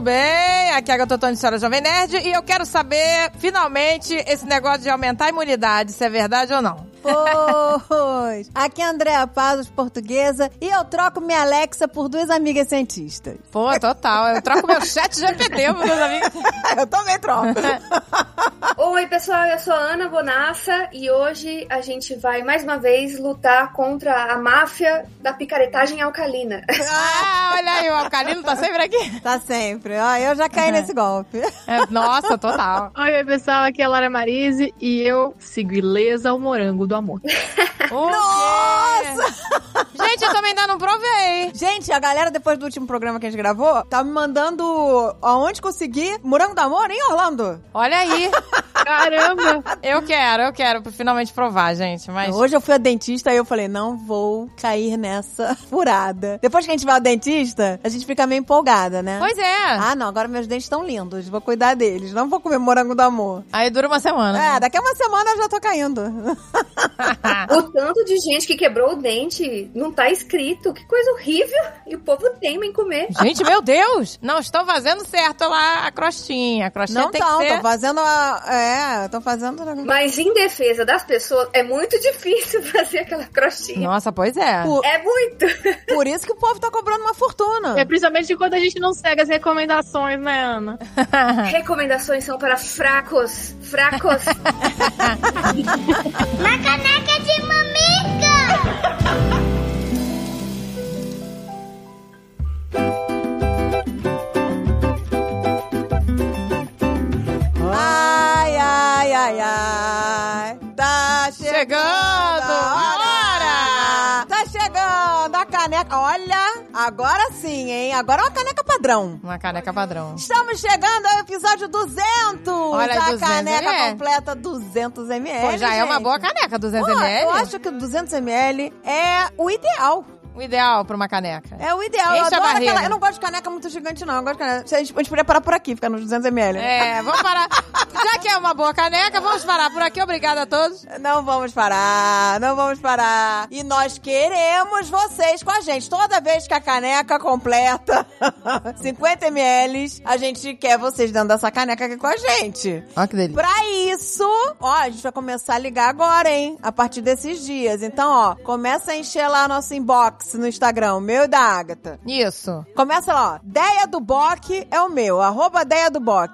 bem? Aqui é a Gatotone, senhora Jovem Nerd, e eu quero saber, finalmente, esse negócio de aumentar a imunidade, se é verdade ou não. Pois. Aqui é a Andréa Pazos, portuguesa, e eu troco minha Alexa por duas amigas cientistas. Pô, total. Eu troco meu chat GPT por meus amigos. Eu também troco. Oi, pessoal, eu sou a Ana Bonassa e hoje a gente vai, mais uma vez, lutar contra a máfia da picaretagem alcalina. Ah, olha aí, o alcalino tá sempre aqui. Tá sempre. Ó, eu já caí nesse golpe. Nossa, total. Oi, pessoal, aqui é a Laura Marise e eu sigo ilesa ao morango do amor. Nossa! Gente, eu também ainda não provei. Gente, a galera, depois do último programa que a gente gravou, tá me mandando aonde conseguir morango do amor em Orlando. Olha aí. Caramba! Eu quero finalmente provar, gente, mas... Hoje eu fui a dentista e eu falei, não vou cair nessa furada. Depois que a gente vai ao dentista, a gente fica meio empolgada, né? Pois é. Ah, não, agora meus dentes estão lindos, vou cuidar deles, não vou comer morango do amor. Aí dura uma semana. É, daqui a uma semana eu já tô caindo. O tanto de gente que quebrou o dente não tá escrito. Que coisa horrível. E o povo teima em comer. Gente, meu Deus! Não estão fazendo certo lá a crostinha. A crostinha Não tem que ser... tô fazendo tô fazendo... Mas em defesa das pessoas, é muito difícil fazer aquela crostinha. Nossa, pois é. É muito. Por isso que o povo tá cobrando uma fortuna. É principalmente quando a gente não segue as recomendações, né, Ana? Recomendações são para fracos. Fracos. Uma caneca de mamica! Ai, ai, ai, ai. Tá chegando a hora! Tá chegando a caneca. Olha, agora sim, hein? Agora é uma caneca padrão. Uma caneca padrão. Estamos chegando ao episódio 200. Olha, a 200 caneca ml. completa 200 ml. Pô, já é uma gente. boa caneca, 200 Pô, ml. Eu acho que 200 ml é o ideal. O ideal pra uma caneca. É o ideal. Enche a Eu adoro barriga. aquela... Eu não gosto de caneca muito gigante, não. Eu gosto de caneca... A gente podia parar por aqui, ficar nos 200 ml. É, vamos parar. Já que é uma boa caneca, vamos parar por aqui. Obrigada a todos. Não vamos parar, não vamos parar. E nós queremos vocês com a gente. Toda vez que a caneca completa 50 ml, a gente quer vocês dentro dessa caneca aqui com a gente. Olha que delícia. Pra isso, ó, a gente vai começar a ligar agora, hein? A partir desses dias. Então, ó, começa a encher lá nosso inbox no Instagram, o meu e da Agatha. Isso. Começa lá, ó. Deia do Boc é o meu. @Deia do Boc.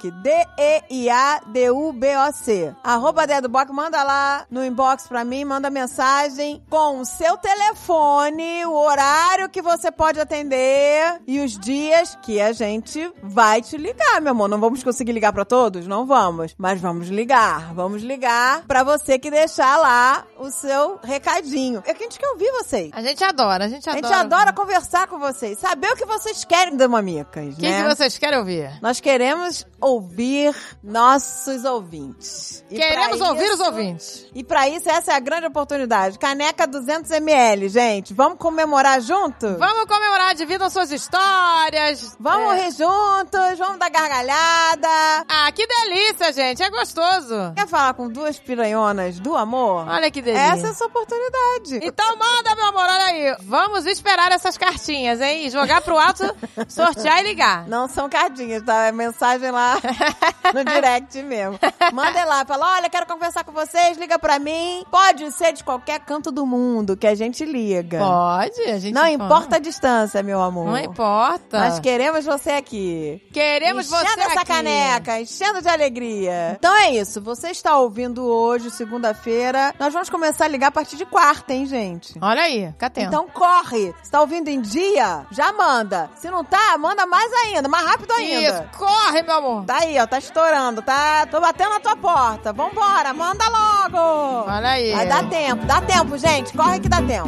DEIADUBOC. @Deia do Boc, manda lá no inbox pra mim, manda mensagem com o seu telefone, o horário que você pode atender e os dias que a gente vai te ligar, meu amor. Não vamos conseguir ligar pra todos? Não vamos. Mas vamos ligar. Vamos ligar pra você que deixar lá o seu recadinho. É que a gente quer ouvir vocês. A gente adora, a gente A adora. gente adora conversar com vocês, saber o que vocês querem da Mamicas, O que vocês querem ouvir? Nós queremos ouvir nossos ouvintes. E Queremos pra ouvir isso- os ouvintes. E pra isso, essa é a grande oportunidade. Caneca 200 ml, gente. Vamos comemorar junto? Vamos comemorar, dividam suas histórias. Vamos rir juntos, vamos dar gargalhada. Ah, que delícia, gente. É gostoso. Quer falar com duas piranhonas do amor? Olha que delícia. Essa é a sua oportunidade. Então manda, meu amor, olha aí. Vamos esperar essas cartinhas, hein? Jogar pro alto, sortear e ligar. Não são cardinhas, tá? É mensagem lá no direct mesmo. Manda lá, fala, olha, quero conversar com vocês, liga pra mim. Pode ser de qualquer canto do mundo que a gente liga. Pode, a gente Não importa a distância, meu amor. Não importa. Nós queremos você aqui. Queremos você enchendo essa aqui. caneca, enchendo de alegria. Então é isso, você está ouvindo hoje, segunda-feira. Nós vamos começar a ligar a partir de quarta, hein, gente? Olha aí, fica atento. Então corre. Se tá ouvindo em dia, já manda. Se não tá, manda mais ainda, mais rápido ainda. Isso, corre, meu amor. Tá aí, ó, tá estourando, tá? Tô batendo na tua porta. Vambora, manda logo. Olha aí. Vai dar tempo, gente. Corre que dá tempo.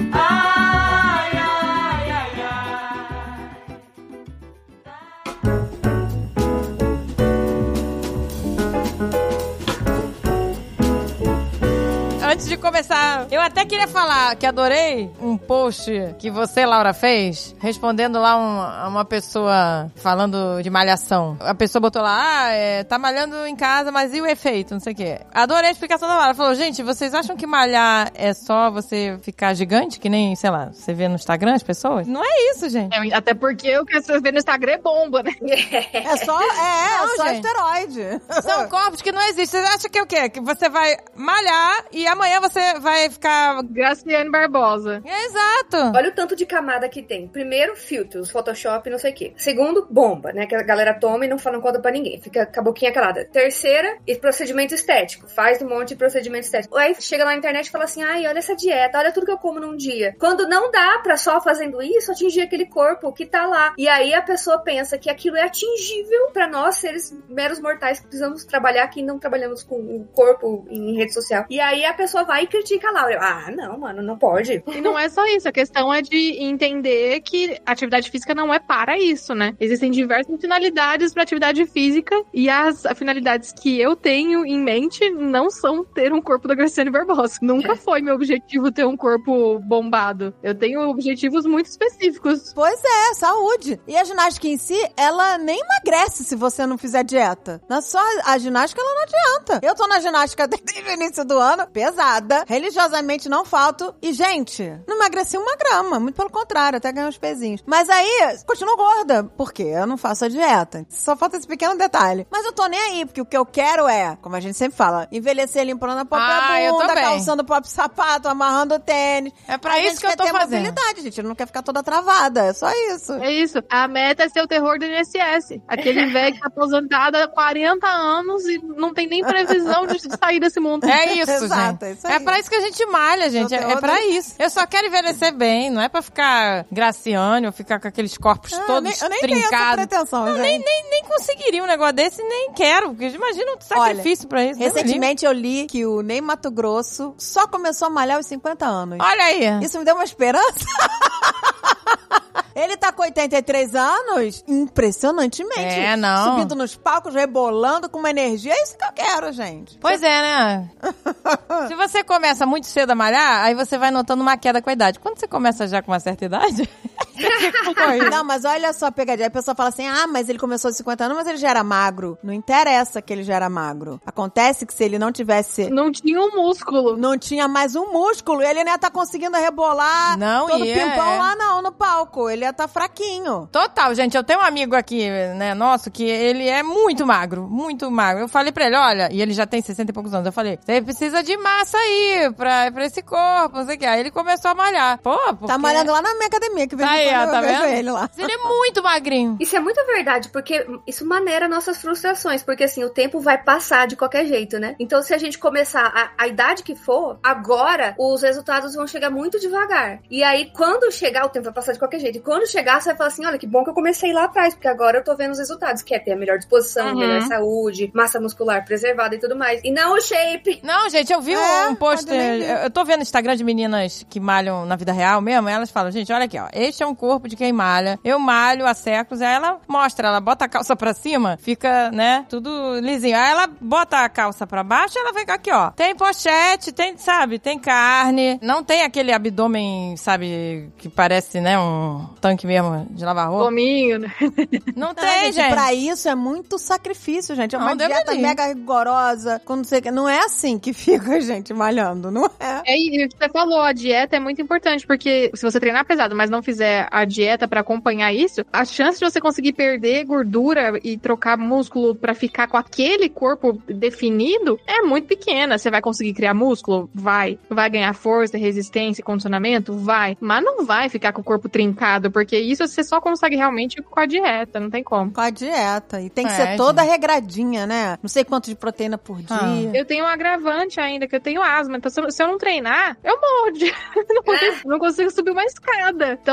antes de começar, eu até queria falar que adorei um post que você, Laura, fez, respondendo lá uma pessoa falando de malhação. A pessoa botou lá, tá malhando em casa, mas e o efeito? Não sei o quê. Adorei a explicação da Laura. Ela falou, gente, vocês acham que malhar é só você ficar gigante, que nem, sei lá, você vê no Instagram as pessoas? Não é isso, gente. Até porque o que você vê no Instagram é bomba, né? É só gente. esteroide. São corpos que não existem. Você acha que é o quê? Que você vai malhar e amanhã você vai ficar... Graciane Barbosa. Exato. Olha o tanto de camada que tem. Primeiro, filtros, Photoshop, não sei o quê. Segundo, bomba, né? Que a galera toma e não conta pra ninguém. Fica com a boquinha calada. Terceira, e procedimento estético. Faz um monte de procedimento estético. Aí chega lá na internet e fala assim, ai, olha essa dieta, olha tudo que eu como num dia. Quando não dá pra só fazendo isso, atingir aquele corpo que tá lá. E aí a pessoa pensa que aquilo é atingível pra nós, seres meros mortais, que precisamos trabalhar, que não trabalhamos com o corpo em rede social. E aí a pessoa vai e critica lá. Ah, não, mano, não pode. E não é só isso, a questão é de entender que a atividade física não é para isso, né? Existem diversas finalidades para atividade física e as finalidades que eu tenho em mente não são ter um corpo da Graciane Barbosa. Nunca foi meu objetivo ter um corpo bombado. Eu tenho objetivos muito específicos. Pois é, saúde. E a ginástica em si, ela nem emagrece se você não fizer dieta. Não é só a ginástica, ela não adianta. Eu tô na ginástica desde o início do ano, pesada, religiosamente não falto. E, gente, não emagreci 1 grama. Muito pelo contrário, até ganhei uns pezinhos. Mas aí, continuo gorda. Por quê? Eu não faço a dieta. Só falta esse pequeno detalhe. Mas eu tô nem aí, porque o que eu quero é, como a gente sempre fala, envelhecer limpando a própria bunda, calçando o próprio sapato, amarrando o tênis. É pra isso que eu tô fazendo. A gente quer ter mobilidade, gente. Não quer ficar toda travada. É só isso. É isso. A meta é ser o terror do INSS. Aquele velho que tá aposentado há 40 anos e não tem nem previsão de sair desse mundo. É isso, Exato, gente. é isso aí. É pra isso que a gente malha, gente. É pra isso. Eu só quero envelhecer bem. Não é pra ficar Graciane ou ficar com aqueles corpos todos eu nem trincados. tenho essa pretensão, gente. Nem conseguiria um negócio desse, nem quero. Porque imagina um sacrifício pra isso. Recentemente eu li que o Ney Matogrosso só começou a malhar aos 50 anos. Olha aí. Isso me deu uma esperança. Ele tá com 83 anos, impressionantemente. Não. Subindo nos palcos, rebolando com uma energia. É isso que eu quero, gente. Pois é, né? Se você começa muito cedo a malhar, aí você vai notando uma queda com a idade. Quando você começa já com uma certa idade... Não, mas olha só a pegadinha. A pessoa fala assim, mas ele começou aos 50 anos, mas ele já era magro. Não interessa que ele já era magro. Acontece que se ele não tivesse... Não tinha um músculo. Não tinha mais um músculo. Ele não ia estar conseguindo rebolar todo pimpão lá, não, no palco. Ele ia estar fraquinho. Total, gente. Eu tenho um amigo aqui, né, nosso, que ele é muito magro. Muito magro. Eu falei pra ele, olha, e ele já tem 60 e poucos anos. Eu falei, você precisa de massa aí pra esse corpo, não sei o que. Aí ele começou a malhar. Pô, porque... Tá malhando lá na minha academia, que vem tá vendo? Ele lá. Ele é muito magrinho. Isso é muito verdade, porque isso maneira nossas frustrações, porque assim, o tempo vai passar de qualquer jeito, né? Então se a gente começar a idade que for, agora os resultados vão chegar muito devagar. E aí quando chegar, o tempo vai passar de qualquer jeito. E quando chegar, você vai falar assim, olha, que bom que eu comecei lá atrás, porque agora eu tô vendo os resultados, que é ter a melhor disposição, melhor saúde, massa muscular preservada e tudo mais. E não o shape. Não, gente, eu vi um post, eu tô vendo Instagram de meninas que malham na vida real mesmo, elas falam, gente, olha aqui, ó, este é um corpo de quem malha, eu malho há séculos, aí ela mostra, ela bota a calça pra cima, fica, né, tudo lisinho. Aí ela bota a calça pra baixo, ela fica aqui, ó, tem pochete, tem, sabe, tem carne, não tem aquele abdômen, sabe, que parece, né, um tanque mesmo de lavar roupa. Gominho, né? Não tem, gente. Pra isso é muito sacrifício, gente. É uma Não, dieta mega rigorosa, quando não sei o que. Não é assim que fica a gente malhando, não é? E o que você falou, a dieta é muito importante, porque se você treinar pesado, mas não fizer a dieta pra acompanhar isso, a chance de você conseguir perder gordura e trocar músculo pra ficar com aquele corpo definido é muito pequena. Você vai conseguir criar músculo? Vai. Vai ganhar força, resistência, condicionamento? Vai. Mas não vai ficar com o corpo trincado, porque isso você só consegue realmente com a dieta, não tem como. Com a dieta. E tem que ser toda regradinha, né? Não sei quanto de proteína por dia. Eu tenho um agravante ainda, que eu tenho asma. Então, se eu não treinar, eu morro. Não consigo subir uma escada. Então,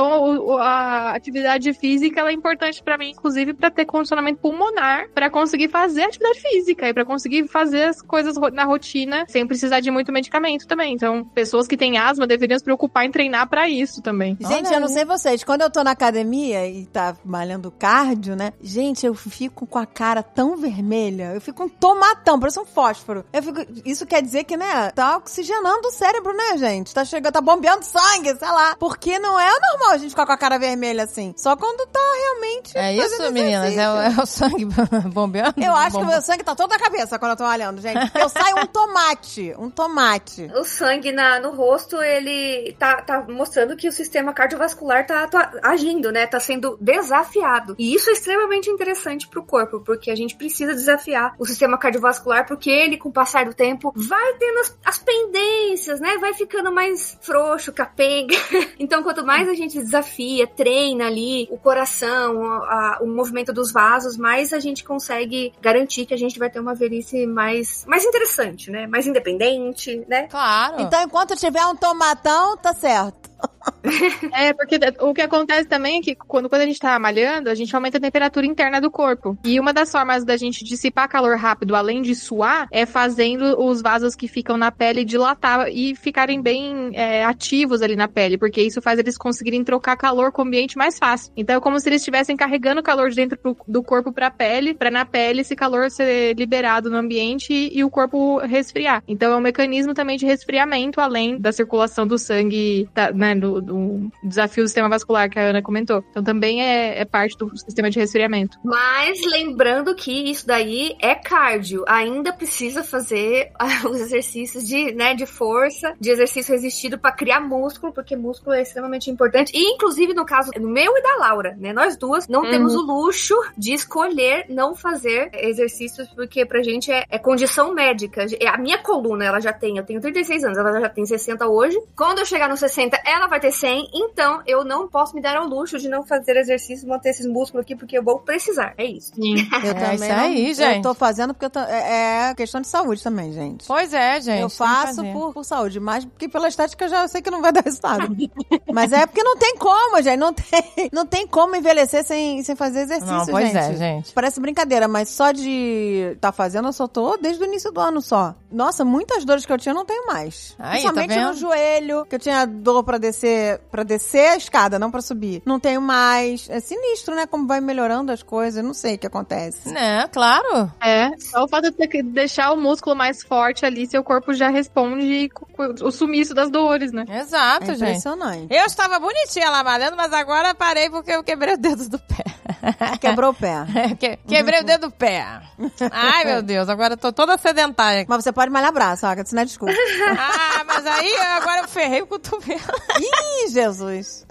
a atividade física ela é importante pra mim, inclusive pra ter condicionamento pulmonar, pra conseguir fazer atividade física e pra conseguir fazer as coisas na rotina sem precisar de muito medicamento também. Então, pessoas que têm asma deveriam se preocupar em treinar pra isso também. Gente, eu não sei vocês, quando eu tô na academia e tá malhando cardio, né? Gente, eu fico com a cara tão vermelha, eu fico um tomatão, parece um fósforo. Isso quer dizer que, né, tá oxigenando o cérebro, né, gente? Tá chegando, tá bombeando sangue, sei lá. Porque não é normal a gente ficar com a cara vermelha assim. Só quando tá realmente É isso, meninas? É o sangue bombeando? Eu acho que o meu sangue tá todo na cabeça quando eu tô malhando, gente. Eu saio um tomate. O sangue no rosto, ele tá mostrando que o sistema cardiovascular tá agindo, né? Tá sendo desafiado. E isso é extremamente interessante pro corpo, porque a gente precisa desafiar o sistema cardiovascular, porque ele, com o passar do tempo, vai tendo as pendências, né? Vai ficando mais frouxo, capenga. Então, quanto mais a gente desafia, treina ali o coração, o movimento dos vasos, mais a gente consegue garantir que a gente vai ter uma velhice mais interessante, né? Mais independente, né? Claro. Então, enquanto tiver um tomatão, tá certo. Porque o que acontece também é que quando a gente tá malhando, a gente aumenta a temperatura interna do corpo. E uma das formas da gente dissipar calor rápido, além de suar, é fazendo os vasos que ficam na pele dilatar e ficarem bem ativos ali na pele, porque isso faz eles conseguirem trocar calor com o ambiente mais fácil. Então é como se eles estivessem carregando calor de dentro do corpo pra pele, pra na pele esse calor ser liberado no ambiente e o corpo resfriar. Então é um mecanismo também de resfriamento, além da circulação do sangue, né, do desafio do sistema vascular que a Ana comentou. Então também é parte do sistema de resfriamento. Mas lembrando que isso daí é cardio. Ainda precisa fazer os exercícios de força, de exercício resistido para criar músculo, porque músculo é extremamente importante. E inclusive no caso meu e da Laura, né? Nós duas não temos o luxo de escolher não fazer exercícios, porque pra gente é condição médica. A minha coluna, eu tenho 36 anos, ela já tem 60 hoje. Quando eu chegar nos 60, ela vai ter 100, então eu não posso me dar ao luxo de não fazer exercício, manter esses músculos aqui, porque eu vou precisar. É isso. Sim. Eu também isso aí, gente. Eu tô fazendo porque é questão de saúde também, gente. Pois é, gente. Eu faço por saúde, mas porque pela estética eu já sei que não vai dar resultado. Mas é porque não tem como, gente. Não tem como envelhecer sem fazer exercício, não, pois gente. Parece brincadeira, mas só de tá fazendo eu só tô desde o início do ano só. Nossa, muitas dores que eu tinha eu não tenho mais. Aí, principalmente tá no joelho, que eu tinha dor pra descer a escada, não pra subir. Não tenho mais. É sinistro, né? Como vai melhorando as coisas. Eu não sei o que acontece. Né, claro. Só o fato de ter que deixar o músculo mais forte ali, seu corpo já responde o sumiço das dores, né? Exato, gente. Impressionante. Eu estava bonitinha lá malhando, mas agora parei porque eu quebrei o dedo do pé. Quebrou o pé. Quebrei o dedo do pé. Ai, meu Deus, agora eu tô toda sedentária. Mas você pode malhar braço, ó, que isso não é desculpa. Mas aí agora eu ferrei o cotovelo. Ih, Jesus.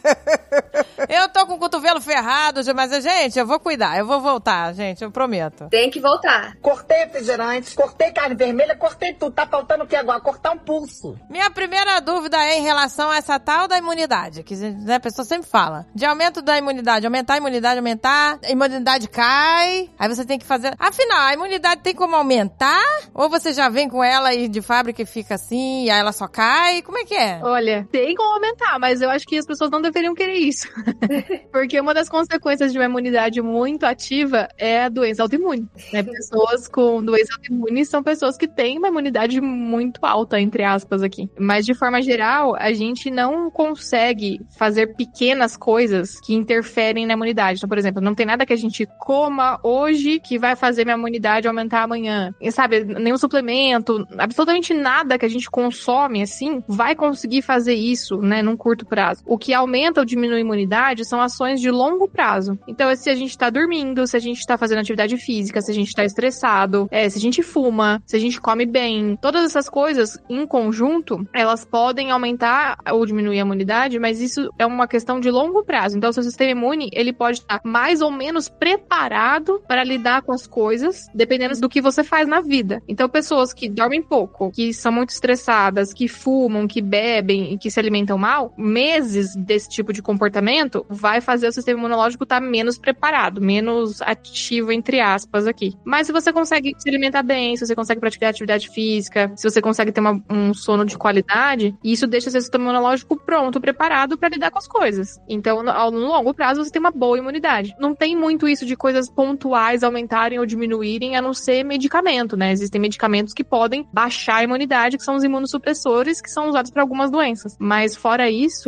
Eu tô com o cotovelo ferrado, mas, gente, eu vou cuidar. Eu vou voltar, gente, eu prometo. Tem que voltar. Cortei refrigerante, cortei carne vermelha, cortei tudo. Tá faltando o que agora? Cortar um pulso. Minha primeira dúvida é em relação a essa tal da imunidade, que, né, a pessoa sempre fala. De aumento da imunidade, aumentar a imunidade cai, aí você tem que fazer... Afinal, a imunidade tem como aumentar? Ou você já vem com ela e de fábrica e fica assim, e aí ela só cai? Como é que é? Olha, tem como aumentar, mas eu acho que as pessoas não deveriam querer isso. Porque uma das consequências de uma imunidade muito ativa é a doença autoimune. Né? Pessoas com doença autoimune são pessoas que têm uma imunidade muito alta, entre aspas, aqui. Mas, de forma geral, a gente não consegue fazer pequenas coisas que interferem na imunidade. Então, por exemplo, não tem nada que a gente coma hoje que vai fazer minha imunidade aumentar amanhã. E, sabe, nenhum suplemento, absolutamente nada que a gente consome, assim, vai conseguir fazer isso, né, num curto prazo. O que aumenta ou diminui a imunidade são ações de longo prazo. Então, se a gente tá dormindo, se a gente tá fazendo atividade física, se a gente tá estressado, se a gente fuma, se a gente come bem, todas essas coisas, em conjunto, elas podem aumentar ou diminuir a imunidade, mas isso é uma questão de longo prazo. Então, o seu sistema imune, ele pode estar mais ou menos preparado para lidar com as coisas, dependendo do que você faz na vida. Então, pessoas que dormem pouco, que são muito estressadas, que fumam, que bebem e que se alimentam mal, meses desse tipo de comportamento medicamento, vai fazer o sistema imunológico estar menos preparado, menos ativo, entre aspas, aqui. Mas se você consegue se alimentar bem, se você consegue praticar atividade física, se você consegue ter um sono de qualidade, isso deixa seu sistema imunológico pronto, preparado para lidar com as coisas. Então, no longo prazo, você tem uma boa imunidade. Não tem muito isso de coisas pontuais aumentarem ou diminuírem, a não ser medicamento, né? Existem medicamentos que podem baixar a imunidade, que são os imunossupressores, que são usados para algumas doenças. Mas fora isso...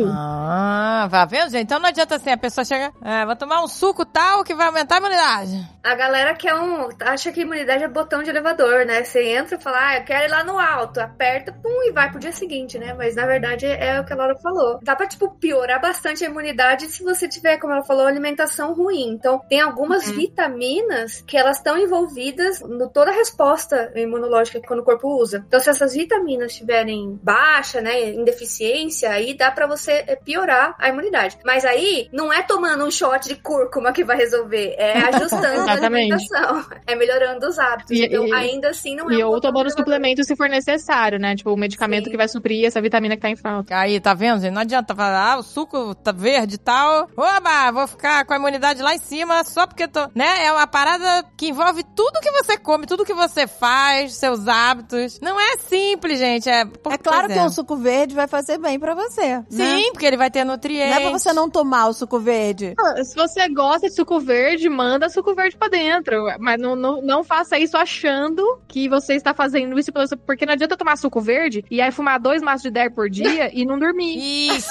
Vai vendo, gente? Então não adianta assim, a pessoa chega, vou tomar um suco tal que vai aumentar a imunidade. A galera acha que imunidade é botão de elevador, né? Você entra e fala, eu quero ir lá no alto, aperta, pum, e vai pro dia seguinte, né? Mas na verdade é o que a Laura falou. Dá pra, piorar bastante a imunidade se você tiver, como ela falou, alimentação ruim. Então, tem algumas vitaminas que elas estão envolvidas no toda a resposta imunológica que quando o corpo usa. Então, se essas vitaminas estiverem baixa, né, em deficiência, aí dá pra você piorar a imunidade. Mas aí, não é tomando um shot de cúrcuma que vai resolver, é ajustando a alimentação, é melhorando os hábitos. Então, ainda assim, não é... E ou tomando suplementos se for necessário, né? Tipo, o medicamento que vai suprir essa vitamina que tá em falta. Aí, tá vendo, gente? Não adianta falar, o suco tá verde e tal. Oba, vou ficar com a imunidade lá em cima só porque tô... Né? É uma parada que envolve tudo que você come, tudo que você faz, seus hábitos. Não é simples, gente. É claro que um suco verde vai fazer bem pra você. Sim, né? porque ele vai ter nutrientes. Não é pra você não tomar o suco verde. Se você gosta de suco verde, manda suco verde pra dentro. Mas não faça isso achando que você está fazendo isso porque não adianta tomar suco verde e aí fumar 2 maços de 10 por dia e não dormir. Isso.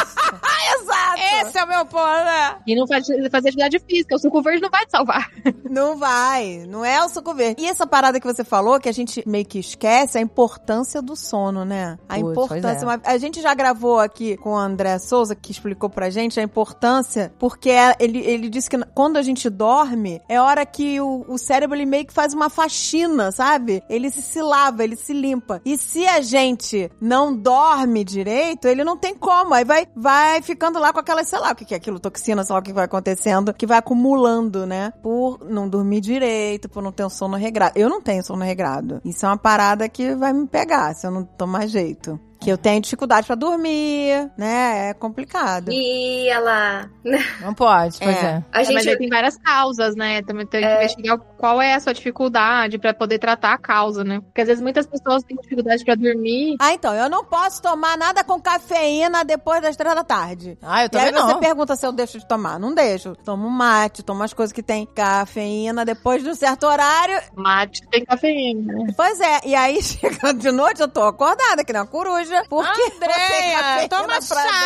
Exato. Esse é o meu ponto, né? E não fazer atividade física. O suco verde não vai te salvar. Não vai. Não é o suco verde. E essa parada que você falou, que a gente meio que esquece, a importância do sono, né? A importância. A gente já gravou aqui com o André Souza, que explicou pra gente a importância, porque ele disse que quando a gente dorme, é hora que o cérebro ele meio que faz uma faxina, sabe? Ele se lava, ele se limpa. E se a gente não dorme direito, ele não tem como. Aí vai ficando lá com aquela, sei lá, o que é aquilo, toxina, sei lá o que vai acontecendo, que vai acumulando, né? Por não dormir direito, por não ter um sono regrado. Eu não tenho sono regrado. Isso é uma parada que vai me pegar se eu não tomar jeito. Que eu tenho dificuldade pra dormir, né? É complicado. E ela... Não pode, pois é. A gente... Mas aí tem várias causas, né? Também tem que investigar qual é a sua dificuldade pra poder tratar a causa, né? Porque às vezes muitas pessoas têm dificuldade pra dormir. Então, eu não posso tomar nada com cafeína depois das 3 da tarde. Eu também não. E aí você pergunta se eu deixo de tomar. Não deixo. Tomo mate, tomo as coisas que tem cafeína depois de um certo horário. Mate tem cafeína, né? Pois é. E aí, chegando de noite, eu tô acordada, que nem uma coruja. Porque Andréia, toma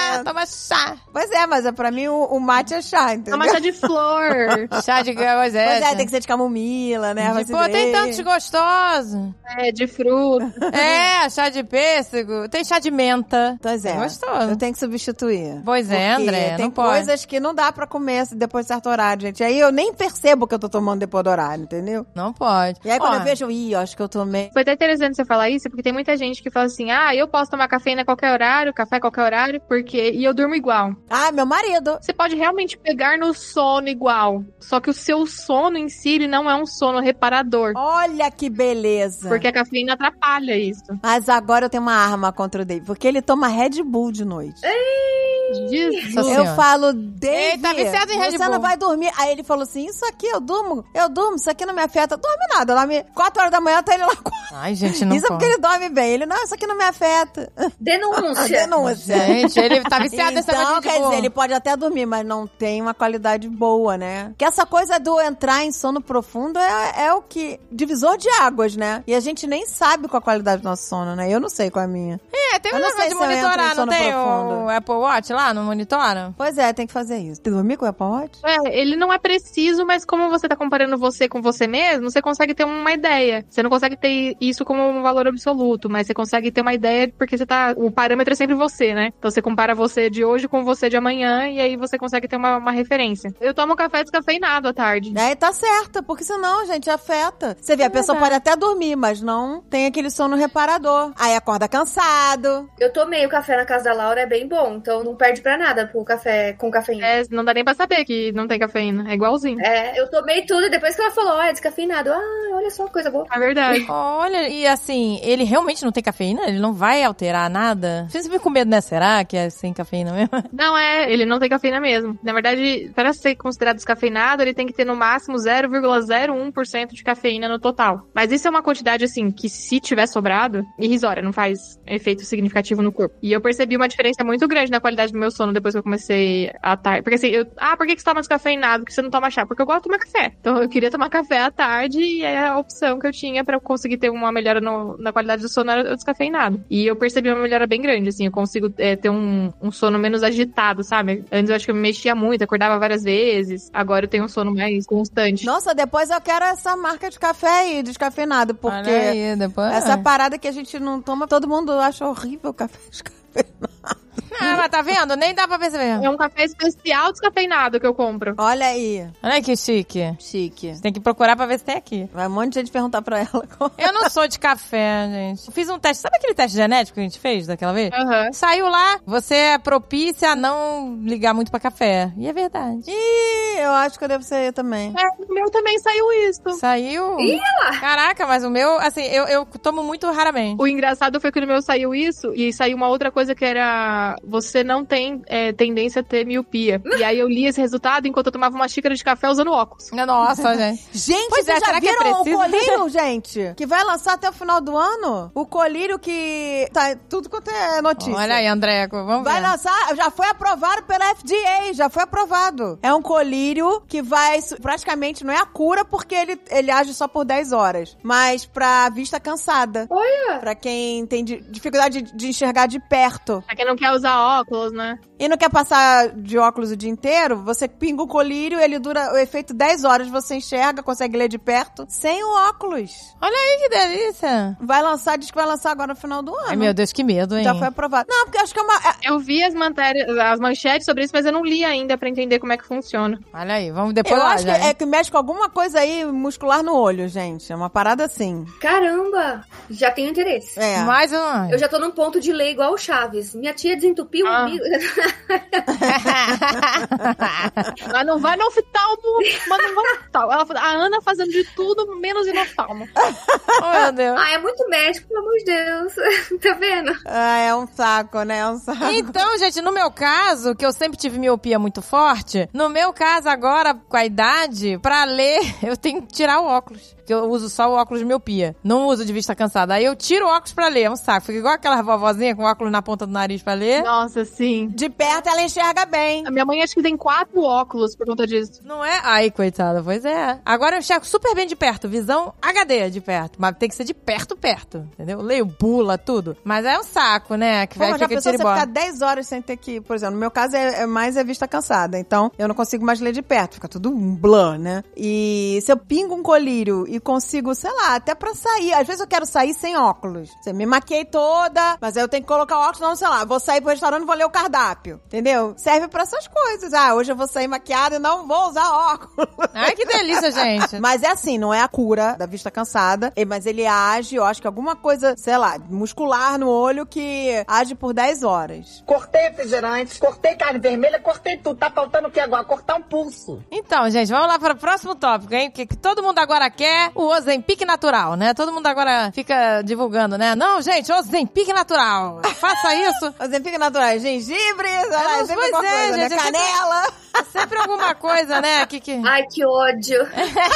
chá. Pois é, mas pra mim o mate é chá, entendeu? Toma chá de flor. Chá de... Pois é, tem que ser de camomila, né? Tem tantos gostosos. De fruta. Chá de pêssego. Tem chá de menta. Pois é. Gostoso. Eu tenho que substituir. Pois é, André, tem não pode. coisas que não dá pra comer depois de certo horário, gente. Aí eu nem percebo que eu tô tomando depois do horário, entendeu? Não pode. E aí quando eu vejo, acho que eu tomei... Foi até interessante você falar isso, porque tem muita gente que fala assim, eu posso tomar cafeína a qualquer horário, café a qualquer horário, e eu durmo igual. Meu marido. Você pode realmente pegar no sono igual, só que o seu sono em si, ele não é um sono reparador. Olha que beleza. Porque a cafeína atrapalha isso. Mas agora eu tenho uma arma contra o Dave, porque ele toma Red Bull de noite. Jesus. Eu falo, Dave, ele tá viciado em Red Bull. Você não vai dormir. Aí ele falou assim, isso aqui eu durmo, isso aqui não me afeta. Dorme nada, 4 horas da manhã tá ele lá. Ai, gente, não isso é porque ele dorme bem. Ele, não, isso aqui não me afeta. Denúncia. Gente, ele tá viciado nessa coisa de Então, quer dizer, ele pode até dormir, mas não tem uma qualidade boa, né? Que essa coisa do entrar em sono profundo é o que... Divisor de águas, né? E a gente nem sabe qual a qualidade do nosso sono, né? Eu não sei qual é a minha. Tem um negócio de monitorar, não tem o Apple Watch lá? Não monitora? Pois é, tem que fazer isso. Tem que dormir com o Apple Watch? Ele não é preciso, mas como você tá comparando você com você mesmo, você consegue ter uma ideia. Você não consegue ter isso como um valor absoluto, mas você consegue ter uma ideia porque o parâmetro é sempre você, né? Então você compara você de hoje com você de amanhã e aí você consegue ter uma referência. Eu tomo café descafeinado à tarde. Tá certo, porque senão, gente, afeta. Você vê, a pessoa pode até dormir, mas não tem aquele sono reparador. Aí acorda cansado, descafeinado. Eu tomei o café na casa da Laura, é bem bom. Então não perde pra nada pro café com cafeína. Não dá nem pra saber que não tem cafeína. É igualzinho. Eu tomei tudo e depois que ela falou, é descafeinado. Olha só, coisa boa. É verdade. Olha, e assim, ele realmente não tem cafeína? Ele não vai alterar nada? Você fica com medo, né? Será que é sem cafeína mesmo? Não, ele não tem cafeína mesmo. Na verdade, para ser considerado descafeinado, ele tem que ter no máximo 0,01% de cafeína no total. Mas isso é uma quantidade, assim, que se tiver sobrado, irrisória, não faz efeito significativo no corpo. E eu percebi uma diferença muito grande na qualidade do meu sono depois que eu comecei a tarde. Porque assim, por que você toma descafeinado? Porque você não toma chá? Porque eu gosto de tomar café. Então eu queria tomar café à tarde e a opção que eu tinha pra eu conseguir ter uma melhora na qualidade do sono era o descafeinado. E eu percebi uma melhora bem grande, assim, eu consigo ter um sono menos agitado, sabe? Antes eu acho que eu me mexia muito, acordava várias vezes. Agora eu tenho um sono mais constante. Nossa, depois eu quero essa marca de café aí, descafeinado, porque olha aí, depois... essa parada que a gente não toma, todo mundo acha horrível o café descafeinado. Mas tá vendo? Nem dá pra perceber. É um café especial descafeinado que eu compro. Olha aí. Olha que chique. Chique. Você tem que procurar pra ver se tem aqui. Vai um monte de gente perguntar pra ela. Eu não sou de café, gente. Fiz um teste. Sabe aquele teste genético que a gente fez daquela vez? Aham. Saiu lá, você é propícia a não ligar muito pra café. E é verdade. Ih, eu acho que eu devo ser eu também. O meu também saiu isso. Saiu? Ih, lá. Caraca, mas o meu, assim, eu tomo muito raramente. O engraçado foi que no meu saiu isso e saiu uma outra coisa que era você não tem tendência a ter miopia. E aí eu li esse resultado enquanto eu tomava uma xícara de café usando óculos. Nossa, gente. Gente, Pois vocês é, já será que é viram o preciso? colírio, gente? Que vai lançar até o final do ano? O colírio que... Tá, tudo quanto é notícia. Olha aí, Andréco, vamos Vai ver. lançar, já foi aprovado pela FDA, já foi aprovado. É um colírio que vai, praticamente não é a cura porque ele age só por 10 horas, mas pra vista cansada. Olha. Pra quem tem dificuldade de enxergar de perto. Pra quem não quer usar óculos, né? E não quer passar de óculos o dia inteiro, você pinga o colírio, ele dura o efeito 10 horas, você enxerga, consegue ler de perto, sem o óculos. Olha aí que delícia. Vai lançar, diz que vai lançar agora no final do ano. Ai, meu Deus, que medo, hein? Já foi aprovado. Não, porque acho que é uma... Eu vi as manchetes sobre isso, mas eu não li ainda pra entender como é que funciona. Olha aí, vamos depois Eu lá, acho que já, é que mexe com alguma coisa aí muscular no olho, gente. É uma parada assim. Caramba. Já tenho interesse. É. Mais um. Eu já tô num ponto de ler igual o Chaves. Minha tia desentupiu o umbigo. Mas não vai no oftalmo, mas não vai no oftalmo. A Ana fazendo de tudo, menos ir no oftalmo. Oh, meu Deus. É muito médico, pelo amor de Deus. Tá vendo? É um saco, né? É um saco. Então, gente, no meu caso, que eu sempre tive miopia muito forte, no meu caso agora, com a idade, pra ler, eu tenho que tirar o óculos. Porque eu uso só o óculos de miopia. Não uso de vista cansada. Aí eu tiro o óculos pra ler. É um saco. Fica igual aquela vovozinha com o óculos na ponta do nariz pra ler. Nossa, sim. De perto ela enxerga bem. A minha mãe acho que tem 4 óculos por conta disso. Não é? Ai, coitada. Pois é. Agora eu enxergo super bem de perto. Visão HD de perto. Mas tem que ser de perto. Entendeu? Leio bula, tudo. Mas é um saco, né? Que vai Pô, já fica pensou tira e você ficar bota. 10 horas sem ter que... Por exemplo, no meu caso é mais vista cansada. Então, eu não consigo mais ler de perto. Fica tudo um blur, né? E se eu pingo um colírio e consigo, sei lá, até pra sair. Às vezes eu quero sair sem óculos. Você me maquiei toda, mas aí eu tenho que colocar o óculos, não, sei lá. Vou sair pro restaurante e vou ler o cardápio. Entendeu? Serve pra essas coisas. Ah, hoje eu vou sair maquiada e não vou usar óculos. Ai, que delícia, gente. Mas é assim, não é a cura da vista cansada, mas ele age, eu acho que alguma coisa, sei lá, muscular no olho que age por 10 horas. Cortei refrigerante, cortei carne vermelha, cortei tudo. Tá faltando o que agora? Cortar um pulso. Então, gente, vamos lá para o próximo tópico, hein? Que todo mundo agora quer o Ozempic natural, né? Todo mundo agora fica divulgando, né? Não, gente, Ozempic natural. Faça isso. Ozempic natural, gengibre, não, sempre pois alguma é, coisa, gente, né? é sempre- Canela. Sempre alguma coisa, né? Ai, que ódio.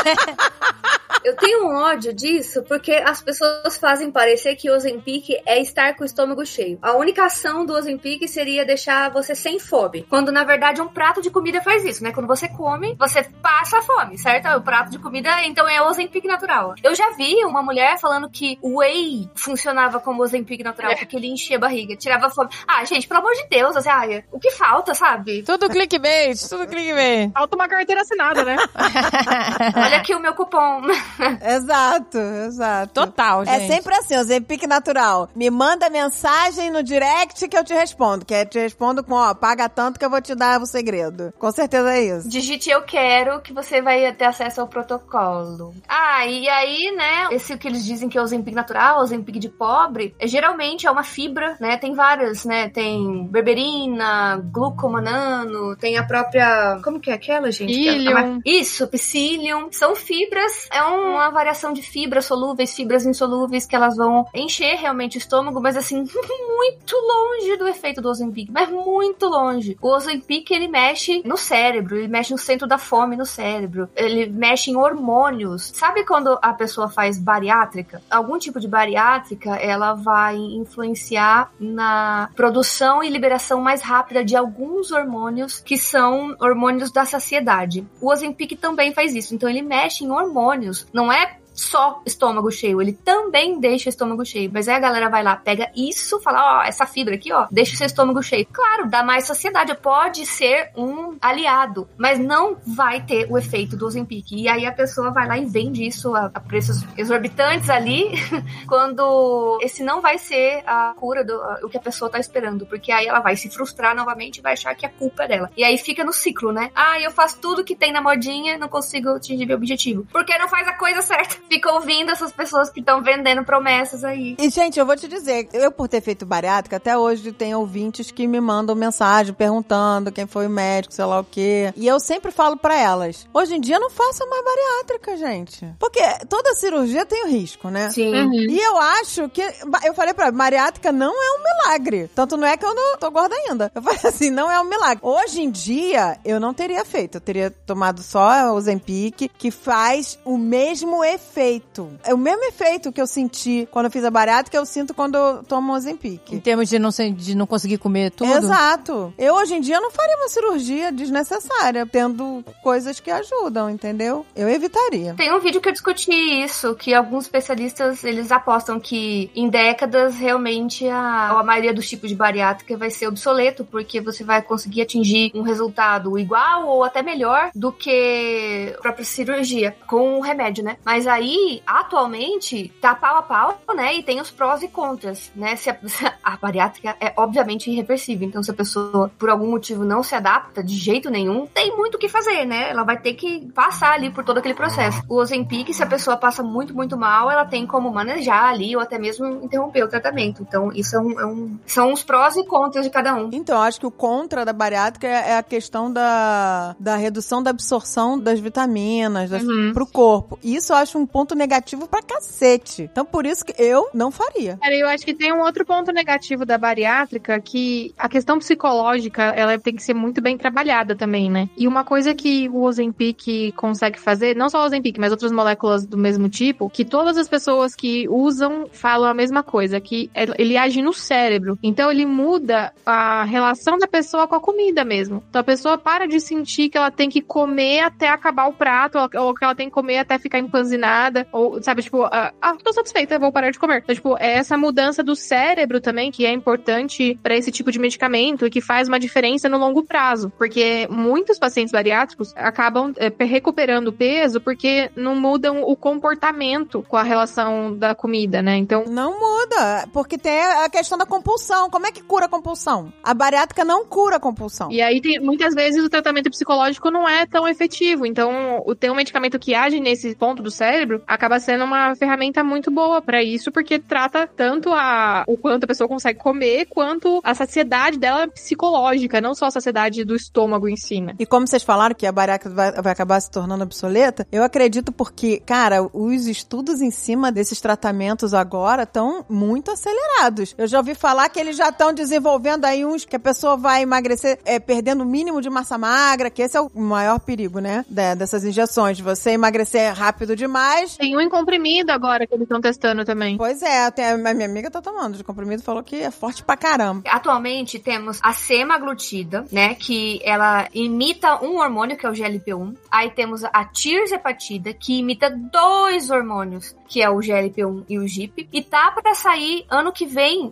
Eu tenho um ódio disso porque as pessoas fazem parecer que o Ozempic é estar com o estômago cheio. A única ação do Ozempic seria deixar você sem fome. Quando, na verdade, um prato de comida faz isso, né? Quando você come, você passa a fome, certo? O prato de comida, então, é o Ozempic natural. Eu já vi uma mulher falando que o whey funcionava como Ozempic natural, porque ele enchia a barriga, tirava a fome. Ah, gente, pelo amor de Deus, assim, ai, o que falta, sabe? Tudo clickbait, tudo clickbait. Falta uma carteira assinada, né? Olha aqui o meu cupom. Exato. Total, gente. É sempre assim, o Ozempic natural. Me manda mensagem no direct que eu te respondo. Que eu te respondo com, paga tanto que eu vou te dar o segredo. Com certeza é isso. Digite eu quero que você vai ter acesso ao protocolo. E aí, né, esse que eles dizem que é o Ozempic natural, o Ozempic de pobre, geralmente é uma fibra, né, tem várias, né, tem berberina, glucomanano, tem a própria, como que é aquela, gente? Psyllium. Isso, psyllium. São fibras, é uma variação de fibras solúveis, fibras insolúveis, que elas vão encher realmente o estômago, mas assim, muito longe do efeito do Ozempic, mas muito longe. O Ozempic, ele mexe no cérebro, ele mexe no centro da fome no cérebro, ele mexe em hormônios. Sabe quando a pessoa faz bariátrica? Algum tipo de bariátrica, ela vai influenciar na produção e liberação mais rápida de alguns hormônios, que são hormônios da saciedade. O Ozempic também faz isso, então ele mexe em hormônios, não é só estômago cheio, ele também deixa o estômago cheio, mas aí a galera vai lá, pega isso, fala, essa fibra aqui, deixa o seu estômago cheio. Claro, dá mais saciedade, pode ser um aliado, mas não vai ter o efeito do Ozempic, e aí a pessoa vai lá e vende isso a preços exorbitantes ali, quando esse não vai ser a cura o que a pessoa tá esperando, porque aí ela vai se frustrar novamente e vai achar que a culpa é dela, e aí fica no ciclo, né? Eu faço tudo que tem na modinha, não consigo atingir meu objetivo, porque não faz a coisa certa. Fica ouvindo essas pessoas que estão vendendo promessas aí. E, gente, eu vou te dizer, eu por ter feito bariátrica, até hoje tem ouvintes que me mandam mensagem perguntando quem foi o médico, sei lá o quê. E eu sempre falo pra elas, hoje em dia não faça mais bariátrica, gente. Porque toda cirurgia tem o risco, né? Sim. Uhum. E eu acho que, eu falei pra ela, bariátrica não é um milagre. Tanto não é que eu não tô gorda ainda. Eu falei assim, não é um milagre. Hoje em dia, eu não teria feito. Eu teria tomado só o Ozempic, que faz o mesmo efeito. É o mesmo efeito que eu senti quando eu fiz a bariátrica, que eu sinto quando eu tomo o Ozempic. Em termos de não conseguir comer tudo? Exato. Eu, hoje em dia, não faria uma cirurgia desnecessária, tendo coisas que ajudam, entendeu? Eu evitaria. Tem um vídeo que eu discuti isso, que alguns especialistas, eles apostam que em décadas, realmente, a maioria dos tipos de bariátrica vai ser obsoleto, porque você vai conseguir atingir um resultado igual ou até melhor do que a própria cirurgia, com o remédio, né? Mas aí, atualmente, tá pau a pau, né? E tem os prós e contras, né? A bariátrica é obviamente irreversível. Então, se a pessoa, por algum motivo, não se adapta de jeito nenhum, tem muito o que fazer, né? Ela vai ter que passar ali por todo aquele processo. O Ozempic, se a pessoa passa muito, muito mal, ela tem como manejar ali ou até mesmo interromper o tratamento. Então, isso são os prós e contras de cada um. Então, eu acho que o contra da bariátrica é a questão da redução da absorção das vitaminas pro corpo. E isso eu acho um ponto negativo pra cacete. Então, por isso que eu não faria. Cara, eu acho que tem um outro ponto negativo da bariátrica, que a questão psicológica, ela tem que ser muito bem trabalhada também, né? E uma coisa que o Ozempic consegue fazer, não só o Ozempic, mas outras moléculas do mesmo tipo, que todas as pessoas que usam falam a mesma coisa, que ele age no cérebro. Então, ele muda a relação da pessoa com a comida mesmo. Então, a pessoa para de sentir que ela tem que comer até acabar o prato, ou que ela tem que comer até ficar empanzinada, ou, sabe, tipo, tô satisfeita, vou parar de comer. Então, tipo, é essa mudança do cérebro também, que é importante pra esse tipo de medicamento e que faz uma diferença no longo prazo, porque muitos pacientes bariátricos acabam recuperando peso porque não mudam o comportamento com a relação da comida, né? Então... Não muda, porque tem a questão da compulsão. Como é que cura a compulsão? A bariátrica não cura a compulsão. E aí, muitas vezes, o tratamento psicológico não é tão efetivo. Então, ter um medicamento que age nesse ponto do cérebro acaba sendo uma ferramenta muito boa pra isso, porque trata tanto o quanto a pessoa consegue comer, quanto a saciedade dela psicológica, não só a saciedade do estômago em si, né? E como vocês falaram que a bariátrica vai acabar se tornando obsoleta, eu acredito porque, cara, os estudos em cima desses tratamentos agora estão muito acelerados. Eu já ouvi falar que eles já estão desenvolvendo aí uns que a pessoa vai emagrecer perdendo o mínimo de massa magra, que esse é o maior perigo, né? Dessas injeções. Você emagrecer rápido demais. Tem um em comprimido agora que eles estão testando também. Pois é, a minha amiga tá tomando de comprimido, falou que é forte pra caramba. Atualmente temos a semaglutida, né, que ela imita um hormônio, que é o GLP-1. Aí temos a tirzepatida, que imita 2 hormônios, que é o GLP-1 e o GIP. E tá pra sair ano que vem uma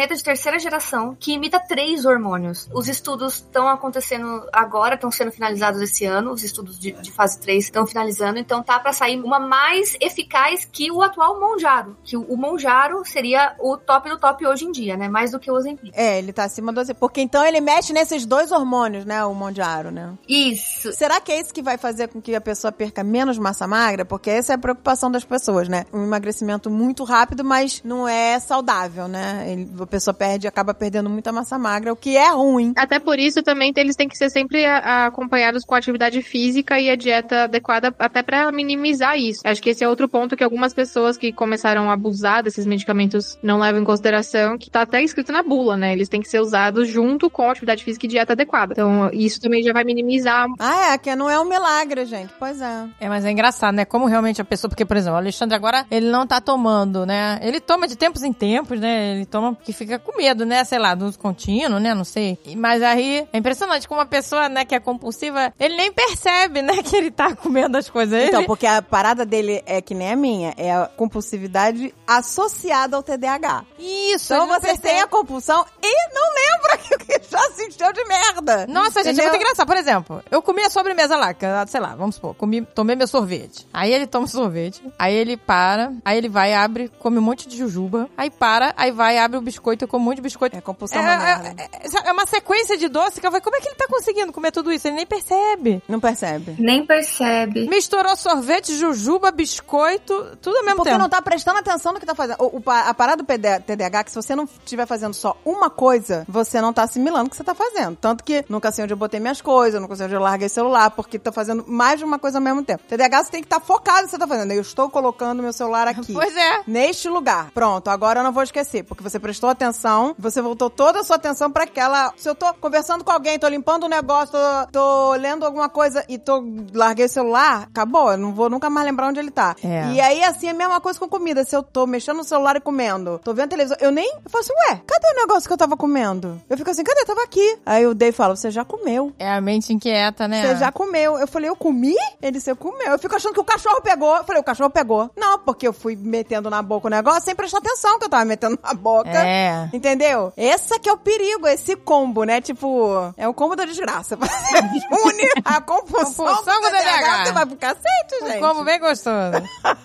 ferramenta de terceira geração que imita 3 hormônios. Os estudos estão acontecendo agora, estão sendo finalizados esse ano, os estudos de fase 3 estão finalizando, então tá pra sair uma mais eficaz que o atual Mounjaro, que o Mounjaro seria o top do top hoje em dia, né? Mais do que o Ozempic. Ele tá acima do Ozempic. Porque então ele mexe nesses 2 hormônios, né? O Mounjaro, né? Isso. Será que é isso que vai fazer com que a pessoa perca menos massa magra? Porque essa é a preocupação das pessoas, né? Um emagrecimento muito rápido, mas não é saudável, né? A pessoa acaba perdendo muita massa magra, o que é ruim. Até por isso também eles têm que ser sempre acompanhados com atividade física e a dieta adequada, até pra minimizar isso. Acho que esse é outro ponto que algumas pessoas que começaram a abusar desses medicamentos não levam em consideração, que tá até escrito na bula, né? Eles têm que ser usados junto com atividade física e dieta adequada. Então, isso também já vai minimizar. Que não é um milagre, gente. Pois é. Mas é engraçado, né? Como realmente a pessoa... Porque, por exemplo, o Alexandre agora, ele não tá tomando, né? Ele toma de tempos em tempos, né? Ele toma porque fica com medo, né? Sei lá, do uso contínuo, né? Não sei. Mas aí, é impressionante como uma pessoa, né, que é compulsiva, ele nem percebe, né, que ele tá comendo as coisas. Então, porque a parada dele é que nem a minha, é a compulsividade associada ao TDAH. Isso. Então você tem a compulsão e não lembra que já se encheu de merda. Nossa, gente, é muito engraçado. Por exemplo, eu comi a sobremesa lá, sei lá, vamos supor, tomei meu sorvete. Aí ele toma o sorvete, aí ele para, aí ele vai, abre, come um monte de jujuba, aí para, aí vai, abre o biscoito e come um monte de biscoito. É compulsão merda. É uma sequência de doce que eu falei, como é que ele tá conseguindo comer tudo isso? Ele nem percebe. Não percebe. Nem percebe. Misturou sorvete, jujuba, biscoito, tudo ao mesmo tempo. Porque não tá prestando atenção no que tá fazendo. A parada do TDAH, que se você não estiver fazendo só uma coisa, você não tá assimilando o que você tá fazendo. Tanto que nunca sei onde eu botei minhas coisas, nunca sei onde eu larguei o celular, porque tô fazendo mais de uma coisa ao mesmo tempo. TDAH, você tem que estar focado no que você tá fazendo. Eu estou colocando meu celular aqui. Pois é. Neste lugar. Pronto, agora eu não vou esquecer, porque você prestou atenção, você voltou toda a sua atenção pra aquela... Se eu tô conversando com alguém, tô limpando um negócio, tô lendo alguma coisa e larguei o celular, acabou. Eu não vou nunca mais lembrar onde ele tá. E aí, assim, é a mesma coisa com comida. Se eu tô mexendo no celular e comendo, tô vendo televisão, eu falo assim, ué, cadê o negócio que eu tava comendo? Eu fico assim, cadê? Tava aqui. Aí o Dave fala, você já comeu. É a mente inquieta, né? Você já comeu. Eu falei, eu comi? Ele disse, eu comeu. Eu fico achando que o cachorro pegou. Eu falei, o cachorro pegou. Não, porque eu fui metendo na boca o negócio sem prestar atenção que eu tava metendo na boca. Entendeu? Esse que é o perigo, esse combo, né? Tipo, é o combo da desgraça. Você une a compulsão do TDAH. Você vai pro cacete, gente. Um combo bem gostoso.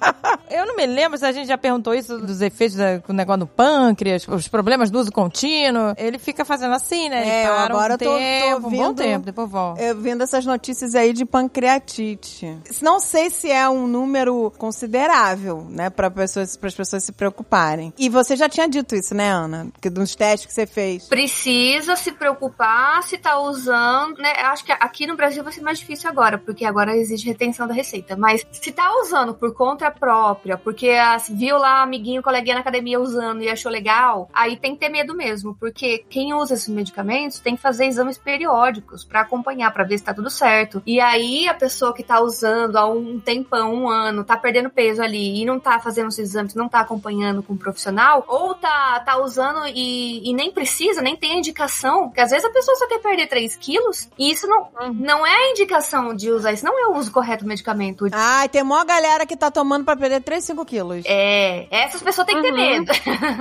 Eu não me lembro se a gente já perguntou isso dos efeitos do negócio no pâncreas, os problemas do uso contínuo. Ele fica fazendo assim, né? Ele para agora tô vendo, um bom tempo, depois volta. Eu vendo essas notícias aí de pancreatite. Não sei se é um número considerável, né? Para as pessoas se preocuparem. E você já tinha dito isso, né, Ana? Que dos testes que você fez. Precisa se preocupar se tá usando, né? Acho que aqui no Brasil vai ser mais difícil agora, porque agora existe retenção da receita. Mas se tá usando por conta própria, porque viu lá amiguinho, coleguinha na academia usando e achou legal, aí tem que ter medo mesmo, porque quem usa esses medicamentos tem que fazer exames periódicos pra acompanhar, pra ver se tá tudo certo. E aí a pessoa que tá usando há um tempão, um ano, tá perdendo peso ali e não tá fazendo os exames, não tá acompanhando com um profissional, ou tá usando e nem precisa, nem tem a indicação, porque às vezes a pessoa só quer perder 3 quilos e isso não é a indicação de usar, isso não é o uso correto do medicamento. Ah, tem maior galera que tá tomando pra perder 3, 5 quilos. Essas pessoas têm que ter medo.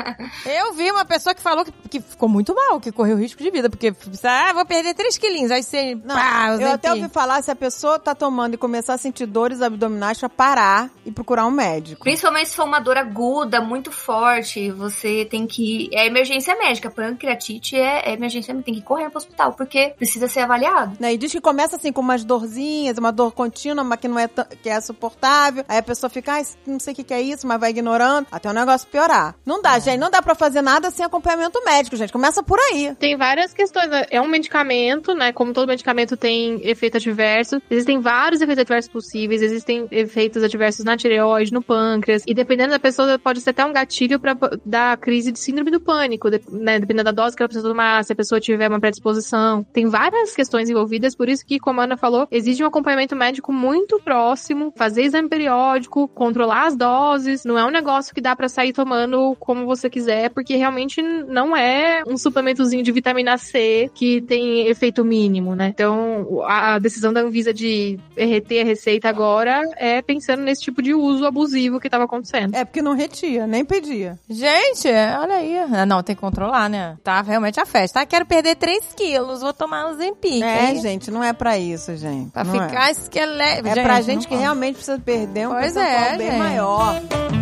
Eu vi uma pessoa que falou que ficou muito mal, que correu risco de vida, porque, vou perder 3 quilinhos, aí você... eu até ouvi falar, se a pessoa tá tomando e começar a sentir dores abdominais, pra parar e procurar um médico. Principalmente se for uma dor aguda, muito forte, você tem que... É emergência médica, pancreatite é emergência médica, tem que correr pro hospital, porque precisa ser avaliado. E diz que começa assim com umas dorzinhas, uma dor contínua, mas que não é que é suportável, aí a pessoa fica, não sei o que é isso, mas vai ignorando, até o negócio piorar. Não dá, gente, não dá pra fazer nada sem acompanhamento médico, gente, começa por aí. Tem várias questões, é um medicamento, né, como todo medicamento tem efeito adverso, existem vários efeitos adversos possíveis, existem efeitos adversos na tireoide, no pâncreas, e dependendo da pessoa pode ser até um gatilho pra dar crise de síndrome do pânico, né, dependendo da dose que ela precisa tomar, se a pessoa tiver uma predisposição. Tem várias questões envolvidas, por isso que, como a Ana falou, exige um acompanhamento médico muito próximo, fazer exame periódico, controlar as doses, não é um negócio que dá pra sair tomando como você quiser, porque realmente não é um suplementozinho de vitamina vitamina C que tem efeito mínimo, né? Então, a decisão da Anvisa de reter a receita agora é pensando nesse tipo de uso abusivo que estava acontecendo. É porque não retia, nem pedia. Gente, olha aí. Não, tem que controlar, né? Tá realmente a festa. Quero perder 3 quilos, vou tomar um Zempic. Gente, não é pra isso, gente. Pra não ficar esqueleto. É pra gente que realmente precisa perder um percentual bem maior.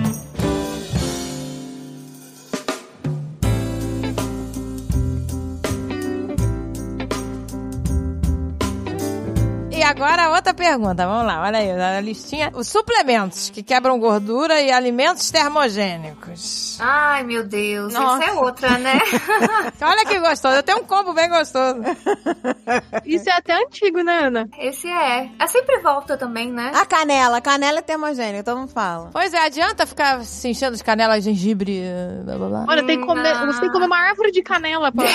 E agora outra pergunta, vamos lá, olha aí, a listinha. Os suplementos que quebram gordura e alimentos termogênicos. Ai, meu Deus, Nossa. essa é outra, né? Olha que gostoso, eu tenho um combo bem gostoso. Isso é até antigo, né, Ana? Esse é. Sempre volta também, né? A canela é termogênica, todo mundo fala. Pois é, adianta ficar se enchendo de canela, gengibre, blá blá blá. Olha, tem que comer, você tem que comer uma árvore de canela pra...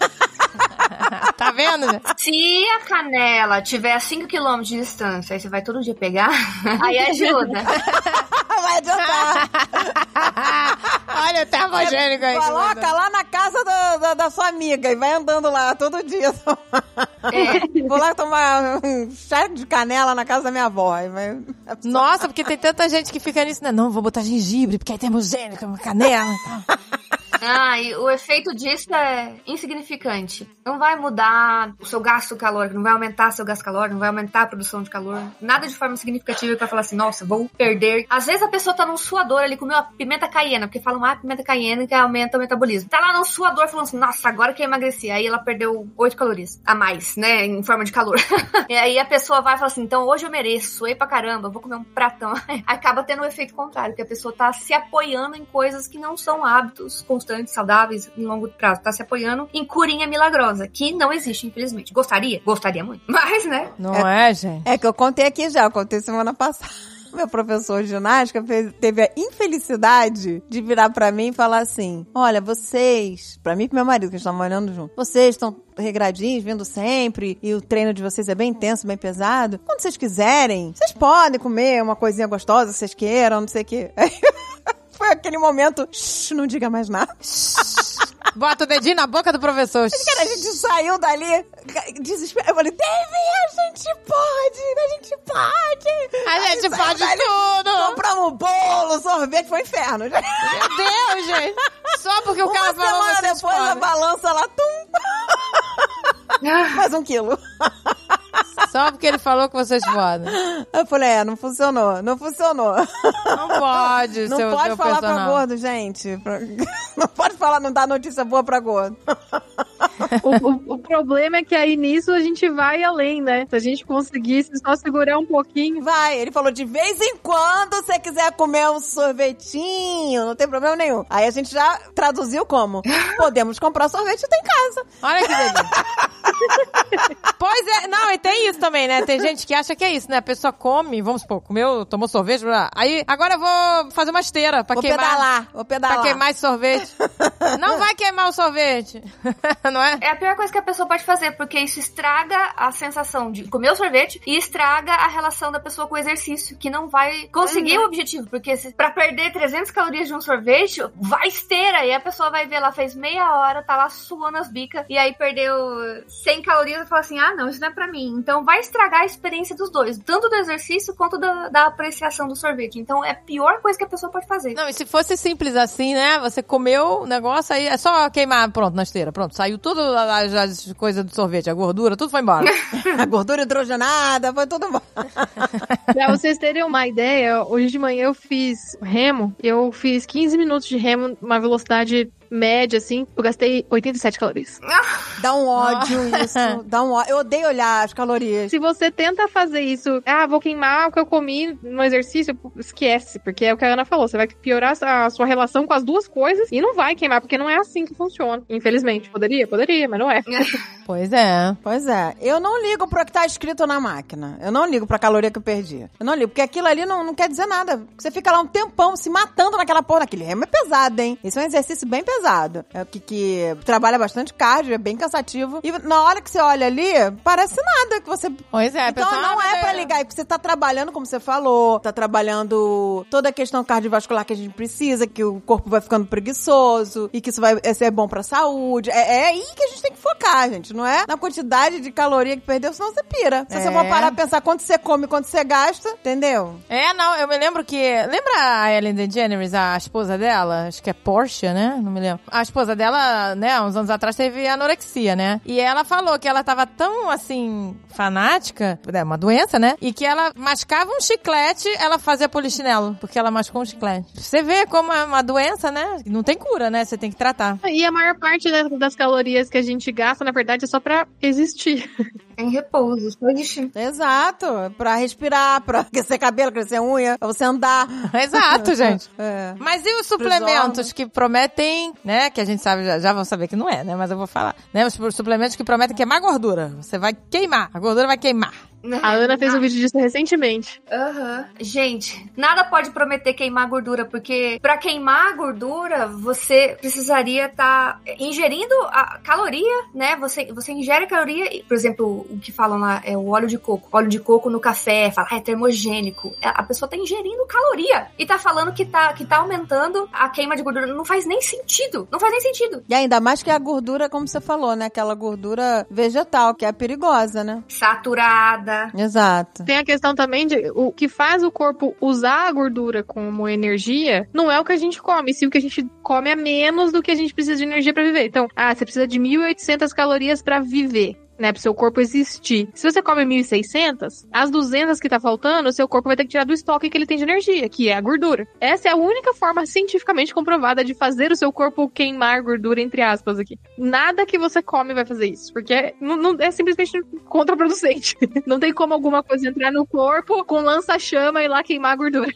Tá vendo? Se a canela tiver a 5 km de distância, aí você vai todo dia pegar, aí ajuda. Vai adiantar. Olha o termogênico aí. Coloca lá na casa da sua amiga e vai andando lá todo dia. Vou lá tomar um chá de canela na casa da minha avó. Nossa, porque tem tanta gente que fica nisso, né? Não, vou botar gengibre, porque é termogênico, canela e tal. E o efeito disso é insignificante. Não vai mudar o seu gasto calórico, não vai aumentar seu gasto calórico, não vai aumentar a produção de calor. Nada de forma significativa pra falar assim, nossa, vou perder. Às vezes a pessoa tá num suador ali, comeu a pimenta caiena, porque falam, pimenta caiena que aumenta o metabolismo. Tá lá num suador falando assim, nossa, agora que eu emagreci. Aí ela perdeu 8 calorias a mais, né, em forma de calor. E aí a pessoa vai e fala assim, então hoje eu mereço, suei pra caramba, vou comer um pratão. Acaba tendo um efeito contrário, que a pessoa tá se apoiando em coisas que não são hábitos constantes, saudáveis, em longo prazo. Tá se apoiando em curinha milagrosa, que não existe, infelizmente. Gostaria? Gostaria muito. Mas, né? Não é, gente? É que eu contei aqui já, eu contei semana passada. Meu professor de ginástica teve a infelicidade de virar pra mim e falar assim, olha, vocês, pra mim e pro meu marido, que a gente tá morando junto, vocês estão regradinhos, vindo sempre, e o treino de vocês é bem intenso, bem pesado. Quando vocês quiserem, vocês podem comer uma coisinha gostosa, se vocês queiram, não sei o quê. Foi aquele momento, não diga mais nada. Bota o dedinho na boca do professor. A gente saiu dali, desesperado. Eu falei, David, a gente pode tudo. Compramos bolo, sorvete, foi um inferno. Meu Deus, gente. Só porque o cara falou Uma semana depois a balança lá, mais 1 quilo. Só porque ele falou que vocês podem. Eu falei, não funcionou. Não pode, não seu pode falar personal. pra gordo, gente. Não pode falar, não dar notícia boa pra gordo. O problema é que aí nisso a gente vai além, né? Se a gente conseguisse só segurar um pouquinho. Vai, ele falou, de vez em quando você quiser comer um sorvetinho, não tem problema nenhum. Aí a gente já traduziu como, podemos comprar sorvete e tem em casa. Olha que delícia. Pois é, não, e tem isso também, né? Tem gente que acha que é isso, né? A pessoa come, vamos supor, tomou sorvete, blá. Aí, agora eu vou fazer uma esteira pra queimar. Vou pedalar. Pra queimar esse sorvete. Não vai queimar o sorvete. Não é? É a pior coisa que a pessoa pode fazer, porque isso estraga a sensação de comer o sorvete e estraga a relação da pessoa com o exercício, que não vai conseguir o objetivo, porque pra perder 300 calorias de um sorvete, vai esteira, e a pessoa vai ver, ela fez meia hora, tá lá suando as bicas, e aí perdeu 100 calorias e fala assim, não, isso não é pra mim. Então vai estragar a experiência dos dois, tanto do exercício quanto da apreciação do sorvete. Então é a pior coisa que a pessoa pode fazer. Não, e se fosse simples assim, né? Você comeu o negócio, aí é só queimar, pronto, na esteira. Pronto, saiu tudo as coisas do sorvete, a gordura, tudo foi embora. A gordura hidrogenada, foi tudo embora. Pra vocês terem uma ideia, hoje de manhã eu fiz remo, eu fiz 15 minutos de remo, uma velocidade média, assim, eu gastei 87 calorias. Dá um ódio isso, dá um ódio. Eu odeio olhar as calorias. Se você tenta fazer isso, vou queimar o que eu comi no exercício, esquece, porque é o que a Ana falou, você vai piorar a sua relação com as duas coisas e não vai queimar, porque não é assim que funciona, infelizmente. Poderia, mas não é. Pois é. Eu não ligo pro que tá escrito na máquina. Eu não ligo pra caloria que eu perdi. Eu não ligo, porque aquilo ali não quer dizer nada. Você fica lá um tempão se matando naquela porra, naquele remo é pesado, hein? Esse é um exercício bem pesado. pesado. É o que trabalha bastante cardio, é bem cansativo. E na hora que você olha ali, parece nada que você... Pois é. Então não é pra ligar, porque você tá trabalhando, como você falou, tá trabalhando toda a questão cardiovascular que a gente precisa, que o corpo vai ficando preguiçoso e que isso vai ser bom pra saúde. É aí que a gente tem que focar, gente. Não é na quantidade de caloria que perdeu, senão você pira. Se você for parar pra pensar quanto você come, quanto você gasta, entendeu? Não, eu me lembro que... Lembra a Ellen DeGeneres, a esposa dela? Acho que é Porsche, né? Não me lembro. A esposa dela, né, uns anos atrás teve anorexia, né? E ela falou que ela tava tão, assim, fanática, é uma doença, né? E que ela mascava um chiclete, ela fazia polichinelo, porque ela mascou um chiclete. Você vê como é uma doença, né? Não tem cura, né? Você tem que tratar. E a maior parte das calorias que a gente gasta, na verdade, é só pra existir. Em repouso, só existir. Exato. Pra respirar, pra crescer cabelo, crescer unha, pra você andar. Exato, gente. É. Mas e os suplementos que prometem, né? Que a gente sabe, já vão saber que não é, né? Mas eu vou falar. Né? Os suplementos que prometem queimar gordura. Você vai queimar. A gordura vai queimar. A Ana fez um vídeo disso recentemente. Gente, nada pode prometer queimar gordura, porque pra queimar a gordura, você precisaria estar ingerindo a caloria, né? Você ingere caloria, por exemplo, o que falam lá é o óleo de coco. Óleo de coco no café, fala, é termogênico. A pessoa tá ingerindo caloria e tá falando que tá aumentando a queima de gordura. Não faz nem sentido. Não faz nem sentido. E ainda mais que a gordura, como você falou, né? Aquela gordura vegetal, que é perigosa, né? Saturada. Exato. Tem a questão também de o que faz o corpo usar a gordura como energia não é o que a gente come, sim o que a gente come é menos do que a gente precisa de energia pra viver. Então, você precisa de 1.800 calorias pra viver, né, pro seu corpo existir. Se você come 1.600, as 200 que tá faltando, o seu corpo vai ter que tirar do estoque que ele tem de energia, que é a gordura. Essa é a única forma cientificamente comprovada de fazer o seu corpo queimar gordura, entre aspas, aqui. Nada que você come vai fazer isso, porque não é simplesmente contraproducente. Não tem como alguma coisa entrar no corpo com lança-chama e lá queimar a gordura.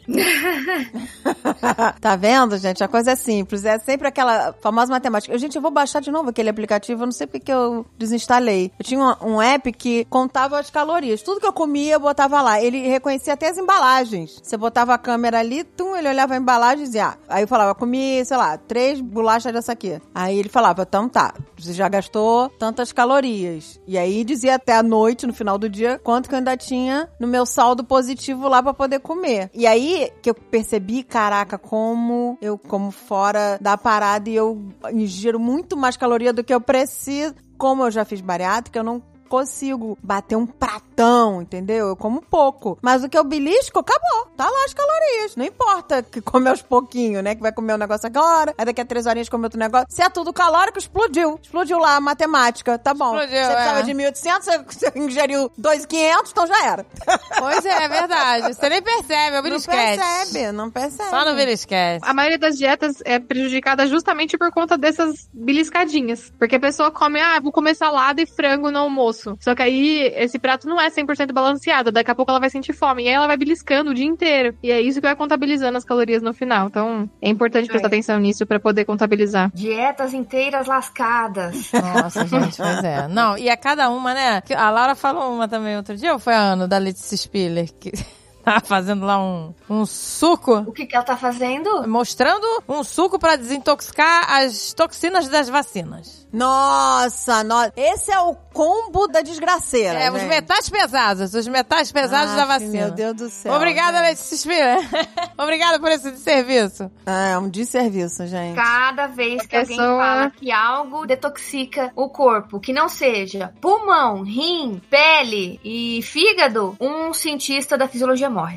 Tá vendo, gente? A coisa é simples. É sempre aquela famosa matemática. Gente, eu vou baixar de novo aquele aplicativo, eu não sei porque que eu desinstalei. Eu tinha um app que contava as calorias. Tudo que eu comia, eu botava lá. Ele reconhecia até as embalagens. Você botava a câmera ali, ele olhava a embalagem e dizia, aí eu falava, comi, sei lá, 3 bolachas dessa aqui. Aí ele falava, então tá, você já gastou tantas calorias. E aí dizia até a noite, no final do dia, quanto que eu ainda tinha no meu saldo positivo lá pra poder comer. E aí que eu percebi, caraca, como eu como fora da parada e eu ingiro muito mais caloria do que eu preciso. Como eu já fiz bariátrica, eu não consigo bater um pratão, entendeu? Eu como pouco. Mas o que eu belisco, acabou. Tá lá as calorias. Não importa que come aos pouquinhos, né? Que vai comer um negócio agora, aí daqui a 3 horinhas come outro negócio. Se é tudo calórico, explodiu. Explodiu lá a matemática. Tá bom. Explodiu, você precisava de 1.800, você ingeriu 2.500, então já era. Pois é verdade. Você nem percebe, é o belisquete. Não percebe. Só no belisquete. A maioria das dietas é prejudicada justamente por conta dessas beliscadinhas. Porque a pessoa come, vou comer salada e frango no almoço. Só que aí, esse prato não é 100% balanceado. Daqui a pouco ela vai sentir fome. E aí ela vai beliscando o dia inteiro. E é isso que vai contabilizando as calorias no final. Então, é importante prestar atenção nisso pra poder contabilizar. Dietas inteiras lascadas. Nossa, gente, pois é. Não, e a cada uma, né? A Laura falou uma também outro dia, ou foi a Ana, da Letícia Spiller, que... tá fazendo lá um suco. O que ela tá fazendo? Mostrando um suco pra desintoxicar as toxinas das vacinas. Nossa, esse é o combo da desgraceira, né? Os metais pesados da vacina. Meu Deus do céu. Obrigada, Letícia Spiller. Obrigada por esse serviço. É um desserviço, gente. Cada vez que alguém fala que algo detoxica o corpo, que não seja pulmão, rim, pele e fígado, um cientista da fisiologia morre.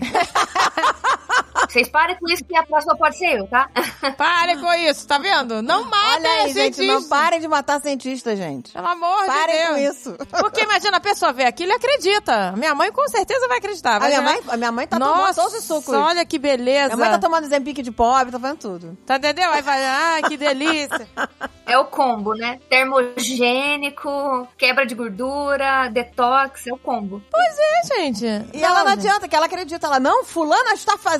Vocês parem com isso que a próxima pode ser eu, tá? Parem com isso, tá vendo? Não matem Olha aí, cientistas. Gente, não parem de matar cientista, gente. Pelo amor de Deus. Parem com isso. Porque imagina, a pessoa vê aquilo e acredita. Minha mãe com certeza vai acreditar. A minha mãe tá tomando todos os sucos. Olha que beleza. Minha mãe tá tomando Zempic de pobre, tá fazendo tudo. Tá, entendeu? Aí vai, que delícia. É o combo, né? Termogênico, quebra de gordura, detox, é o combo. Pois é, gente. E ela não adianta, que ela acredita. Ela, não, fulana está fazendo emagrecer.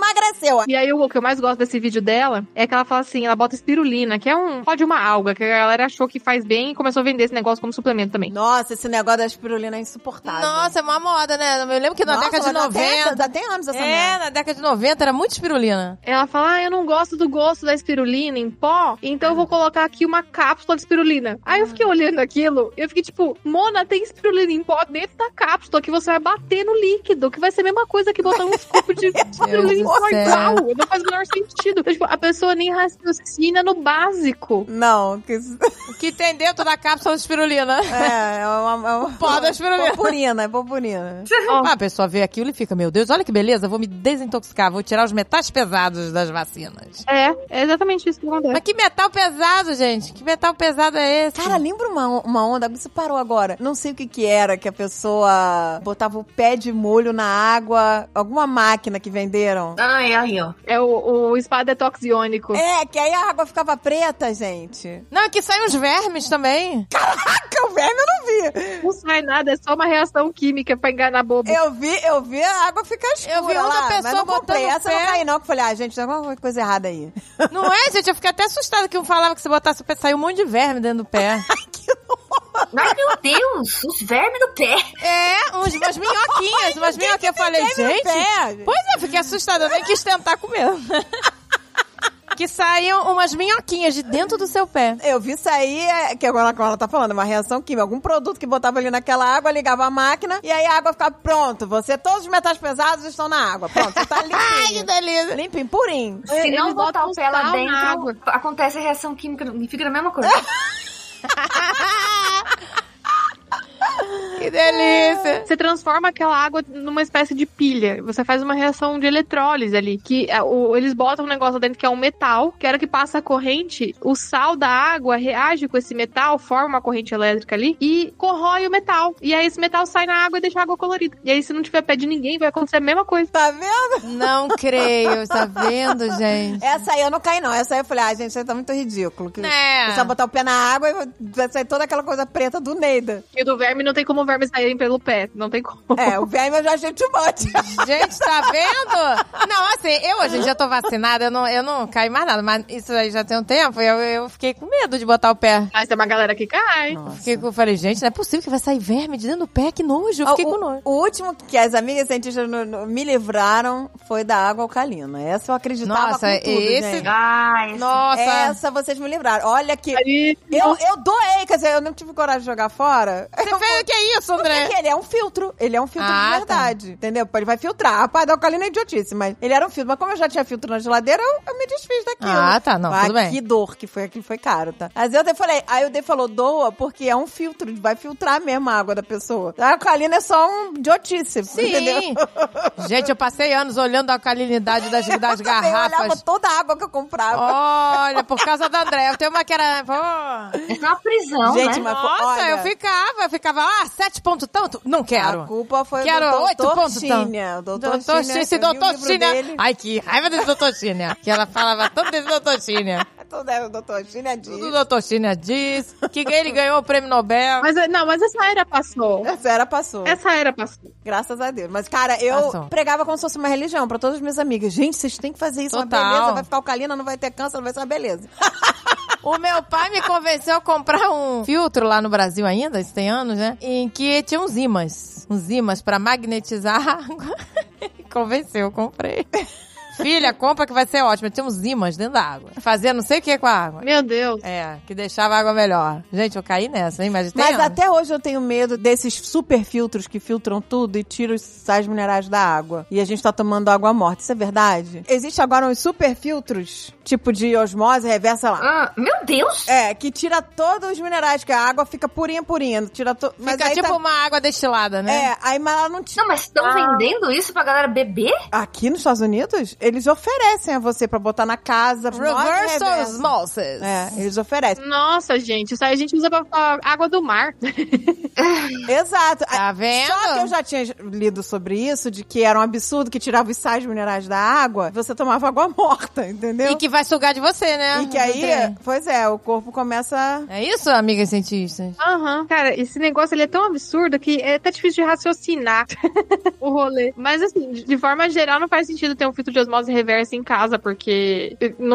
emagreceu. E aí, o que eu mais gosto desse vídeo dela é que ela fala assim, ela bota espirulina, que é pode uma alga, que a galera achou que faz bem e começou a vender esse negócio como suplemento também. Nossa, esse negócio da espirulina é insuportável. Nossa, é uma moda, né? Eu lembro que na década de 90... Já tem anos essa merda. Na década de 90 era muito espirulina. Ela fala, eu não gosto do gosto da espirulina em pó, então eu vou colocar aqui uma cápsula de espirulina. Aí eu fiquei olhando aquilo, eu fiquei tipo, Mona, tem espirulina em pó dentro da cápsula que você vai bater no líquido, que vai ser a mesma coisa que botar um escopo de espirulina em pó igual. Não faz o menor sentido. Então, tipo, a pessoa nem raciocina no básico. Não, O que tem dentro da cápsula de espirulina? É uma pó da espirulina. Purpurina. A pessoa vê aquilo e fica, meu Deus, olha que beleza, vou me desintoxicar, vou tirar os metais pesados das vacinas. É exatamente isso que acontece. Mas que metal pesado, gente? Que metal pesado é esse? Cara, lembra uma onda, você parou agora, não sei o que era, que a pessoa botava o pé de molho na água, alguma máquina que venderam. É aí, ó. É o spa detox iônico. É, que aí a água ficava preta, gente. Não, é que saem os vermes também. Caraca, o verme eu não vi. Não sai nada, é só uma reação química pra enganar bobo. Eu vi a água ficar escura. Eu vi outra lá, pessoa mas não comprei. botando Essa o eu pé. não caí não, que eu falei, gente, tem alguma coisa errada aí. Não é, gente? Eu fiquei até assustada que um falava que se botasse o pé, saiu um monte de verme dentro do pé. Ai, meu Deus, os vermes do pé. Umas minhoquinhas, umas minhoquinhas. Eu falei, gente... Pois é, fiquei assustada, eu nem quis tentar comer. Que saíam umas minhoquinhas de dentro do seu pé. Eu vi sair, que agora ela tá falando, uma reação química. Algum produto que botava ali naquela água, ligava a máquina, e aí a água ficava pronto. Todos os metais pesados estão na água. Pronto, você tá limpinho. Ai, que delícia. Limpinho, purinho. Se não botar o pé lá sal na água. dentro, acontece a reação química e fica a mesma coisa. Que delícia. Você transforma aquela água numa espécie de pilha. Você faz uma reação de eletrólise ali. Que eles botam um negócio dentro que é um metal, que a hora que passa a corrente, o sal da água reage com esse metal, forma uma corrente elétrica ali e corrói o metal. E aí esse metal sai na água e deixa a água colorida. E aí se não tiver pé de ninguém, vai acontecer a mesma coisa. Tá vendo? Não creio, tá vendo, gente? Essa aí eu não caí, não. Essa aí eu falei, gente, isso aí tá muito ridículo. Que É. Você botar o pé na água e vai sair toda aquela coisa preta do Neida. E do verme não tem como o verme saírem pelo pé. Não tem como. O verme eu já achei too much. Gente, tá vendo? Não, assim, hoje em dia tô vacinada, eu não caí mais nada, mas isso aí já tem um tempo, eu fiquei com medo de botar o pé. Mas tem uma galera que cai. Eu falei, gente, não é possível que vai sair verme de dentro do pé, que nojo, eu fiquei com nojo. O último que as amigas cientistas me livraram foi da água alcalina. Essa eu acreditava Nossa, com tudo, esse- gente. Nossa. Essa vocês me livraram. Olha que... Aí, Eu doei, quer dizer, eu não tive coragem de jogar fora. Você fez o que é isso, André? Porque ele é um filtro. Ele é um filtro Ah, de verdade. Entendeu? Ele vai filtrar. A parte da alcalina é idiotice, mas ele era um filtro. Mas como eu já tinha filtro na geladeira, eu me desfiz daquilo. Ah, tá, não, tudo bem. Que dor que foi, aquilo foi caro, tá? Mas eu até falei, aí o D falou, doa, porque é um filtro, vai filtrar mesmo a água da pessoa. A alcalina é só um idiotice, entendeu? Sim. Gente, eu passei anos olhando a alcalinidade das Eu olhava garrafas. toda a água que eu comprava. Olha, por causa da André. Eu tenho uma que era... Pô. É uma prisão, Gente, né? mas Nossa, olha, eu ficava, 7 ponto tanto? Não quero. a culpa foi Quero do 8 doutor pontos Chinha. O doutor Doutor Chinha, Esse eu li o doutor livro Chinha. dele. Ai, que raiva desse doutor Chinha. Que ela falava tanto desse doutor Chinha. Tudo é o doutor Chinha diz. Tudo o doutor Chinha diz. Que ele ganhou o prêmio Nobel. mas essa era passou. Essa era passou. Essa era passou. Graças a Deus. Mas, cara, eu Passou. pregava como se fosse uma religião pra todas as minhas amigas. Gente, vocês têm que fazer isso, uma Total. beleza. Vai ficar alcalina, não vai ter câncer, não vai ser uma beleza. O meu pai me convenceu a comprar um filtro lá no Brasil ainda, isso tem anos, né? Em que tinha uns ímãs. Uns ímãs pra magnetizar a água. Convenceu, eu comprei. Filha, compra que vai ser ótimo. Tinha uns ímãs dentro da água. Fazia não sei o que com a água. Meu Deus. Que deixava a água melhor. Gente, eu caí nessa, hein? Mas tem Mas anos. até hoje eu tenho medo desses super filtros que filtram tudo e tiram os sais minerais da água. E a gente tá tomando água morta. Isso é verdade? Existe agora uns super filtros, tipo de osmose reversa lá. Meu Deus! Que tira todos os minerais, que a água fica purinha. Tira mas Fica aí tipo tá... uma água destilada, né? aí mas ela não tira. Não, mas estão vendendo isso pra galera beber? Aqui nos Estados Unidos, eles oferecem a você pra botar na casa. Reversal reversa. osmosis. Eles oferecem. Nossa, gente. Isso aí a gente usa pra água do mar. Exato. Tá vendo? Só que eu já tinha lido sobre isso, de que era um absurdo que tirava os sais minerais da água, você tomava água morta, entendeu? E que vai sugar de você, né? E que aí, pois é, o corpo começa... É isso, amigas cientistas? Aham. Cara, esse negócio ele é tão absurdo que é até difícil de raciocinar o rolê. Mas assim, de forma geral, não faz sentido ter um filtro de osmose osmose reversa em casa, porque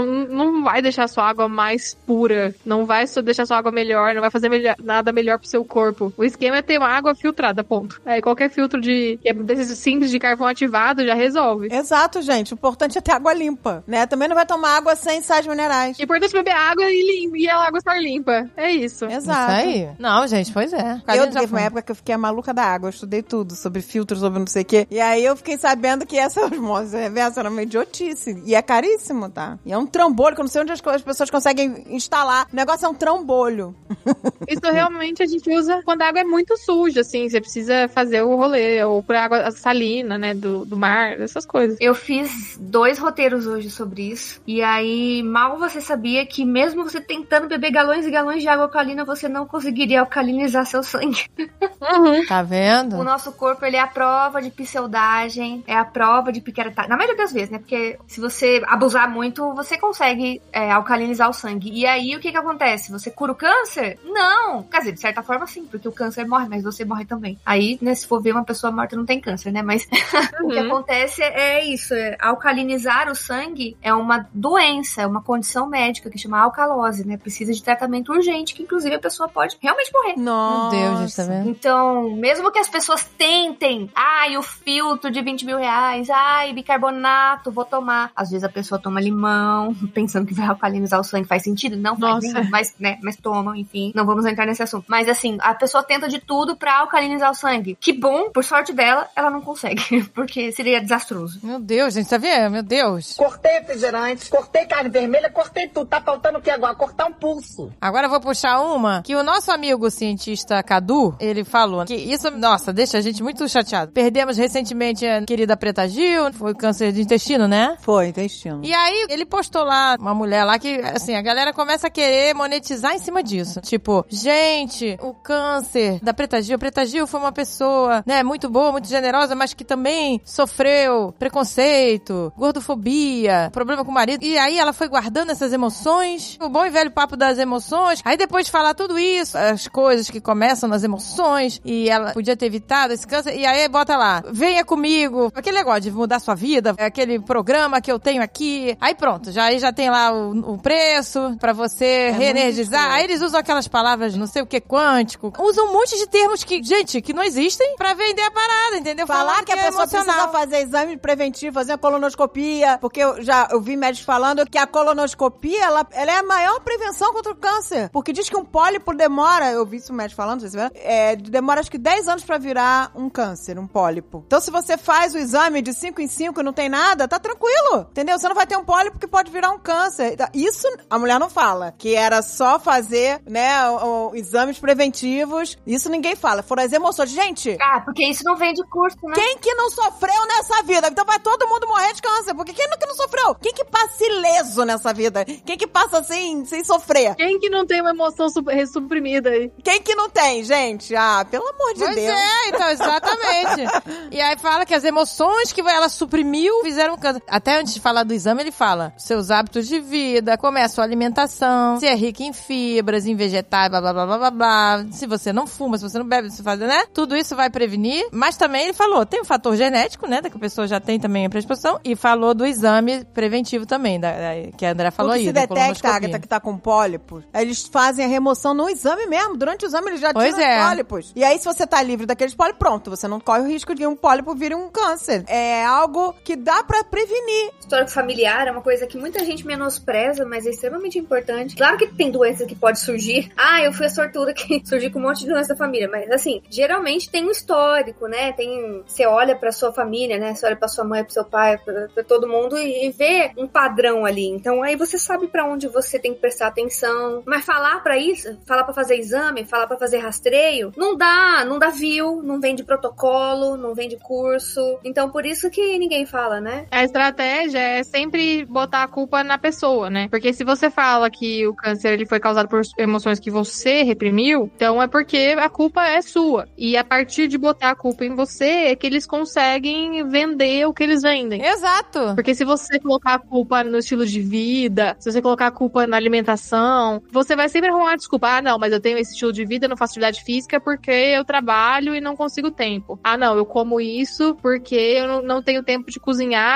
não vai deixar sua água mais pura, não vai deixar sua água melhor, não vai fazer nada melhor pro seu corpo. O esquema é ter uma água filtrada, ponto. Qualquer filtro desses simples de carvão ativado já resolve. Exato, gente. O importante é ter água limpa, né? Também não vai tomar água sem sais minerais. O importante é beber água e a água estar limpa. É isso. Exato. Isso aí. Não, gente, pois é. Teve uma época que eu fiquei a maluca da água. Eu estudei tudo sobre filtros, sobre não sei o quê. E aí eu fiquei sabendo que essa osmose reversa era uma idiotice. E é caríssimo, tá? E é um trambolho, que eu não sei onde as pessoas conseguem instalar. O negócio é um trambolho. Isso realmente a gente usa quando a água é muito suja, assim. Você precisa fazer o rolê. Ou por água salina, né? Do mar, essas coisas. Eu fiz 2 roteiros hoje sobre isso. E aí, mal você sabia que mesmo você tentando beber galões e galões de água alcalina, você não conseguiria alcalinizar seu sangue. Uhum. Tá vendo? O nosso corpo, ele é a prova de pseudagem, é a prova de picaretagem. Na maioria das vezes, né? Porque se você abusar muito, você consegue alcalinizar o sangue. E aí, o que acontece? Você cura o câncer? Não! Quer dizer, de certa forma, sim, porque o câncer morre, mas você morre também. Aí, né, se for ver uma pessoa morta, não tem câncer, né? Mas o que acontece é isso. Alcalinizar o sangue é uma doença, é uma condição médica que chama alcalose, né? Precisa de tratamento urgente, que inclusive a pessoa pode realmente morrer. Nossa. Meu Deus, gente, tá vendo? Então, mesmo que as pessoas tentem, o filtro de 20 mil reais, bicarbonato, vou tomar. Às vezes a pessoa toma limão, pensando que vai alcalinizar o sangue. Faz sentido? Não faz nenhum, mas tomam, enfim. Não vamos entrar nesse assunto. Mas assim, a pessoa tenta de tudo pra alcalinizar o sangue. Que bom, por sorte dela, ela não consegue, porque seria desastroso. Meu Deus, gente, tá vendo? Meu Deus. Cortei refrigerante, cortei carne vermelha, cortei tudo. Tá faltando o que agora? Cortar um pulso. Agora eu vou puxar uma que o nosso amigo cientista Cadu, ele falou que isso, nossa, deixa a gente muito chateado. Perdemos recentemente a querida Preta Gil, foi câncer de intestino, né? Foi, intestino. E aí, ele postou lá, uma mulher lá que, assim, a galera começa a querer monetizar em cima disso. Tipo, gente, o câncer da Preta Gil foi uma pessoa, né, muito boa, muito generosa, mas que também sofreu preconceito, gordofobia, problema com o marido. E aí ela foi guardando essas emoções, o bom e velho papo das emoções. Aí depois de falar tudo isso, as coisas que começam nas emoções, e ela podia ter evitado esse câncer, e aí bota lá, venha comigo, aquele negócio de mudar sua vida, aquele programa que eu tenho aqui. Aí pronto, aí já tem lá o preço pra você reenergizar. Aí eles usam aquelas palavras, não sei o que, quântico. Usam um monte de termos que, gente, que não existem pra vender a parada, entendeu? Falar que a pessoa precisa fazer exame preventivo, fazer a colonoscopia, porque eu vi médicos falando que a colonoscopia, ela é a maior prevenção contra o câncer, porque diz que um pólipo demora, eu vi isso o médico falando, não sei se demora acho que 10 anos pra virar um câncer, um pólipo. Então se você faz o exame de 5 em 5 e não tem nada, tá tranquilo, entendeu? Você não vai ter um pólipo que pode virar um câncer. Isso a mulher não fala, que era só fazer, né, exames preventivos, isso ninguém fala. Foram as emoções. Gente... porque isso não vem de curso, né? Quem que não sofreu nessa vida? Então vai todo mundo morrer de câncer, porque quem que não sofreu? Quem que passa ileso nessa vida? Quem que passa assim, sem sofrer? Quem que não tem uma emoção suprimida aí? Quem que não tem, gente? Pelo amor de Deus. Pois é, então, exatamente. E aí fala que as emoções que ela suprimiu fizeram câncer. Até antes de falar do exame, ele fala seus hábitos de vida, como é a sua alimentação, se é rica em fibras, em vegetais, blá, blá, blá, blá, blá, blá. Se você não fuma, se você não bebe, se faz, né? Tudo isso vai prevenir. Mas também ele falou, tem um fator genético, né? Que a pessoa já tem também a predisposição. E falou do exame preventivo também, que a André falou aí. Se detecta, Agatha, que tá com pólipos, eles fazem a remoção no exame mesmo. Durante o exame eles já tiram os pólipos. E aí, se você tá livre daqueles pólipos, pronto, você não corre o risco de um pólipo vir um câncer. É algo que dá pra prevenir. Histórico familiar é uma coisa que muita gente menospreza, mas é extremamente importante. Claro que tem doenças que podem surgir. Eu fui a sortuda que surgi com um monte de doença da família, mas assim, geralmente tem um histórico, né? Você olha pra sua família, né? Você olha pra sua mãe, pro seu pai, pra todo mundo e vê um padrão ali. Então aí você sabe pra onde você tem que prestar atenção. Mas falar pra isso, falar pra fazer exame, falar pra fazer rastreio, não dá view, não vem de protocolo, não vem de curso. Então por isso que ninguém fala, né? A estratégia é sempre botar a culpa na pessoa, né? Porque se você fala que o câncer ele foi causado por emoções que você reprimiu, então é porque a culpa é sua. E a partir de botar a culpa em você, é que eles conseguem vender o que eles vendem. Exato. Porque se você colocar a culpa no estilo de vida, se você colocar a culpa na alimentação, você vai sempre arrumar desculpa. Não, mas eu tenho esse estilo de vida, eu não faço atividade física porque eu trabalho e não consigo tempo. Não, eu como isso porque eu não tenho tempo de cozinhar,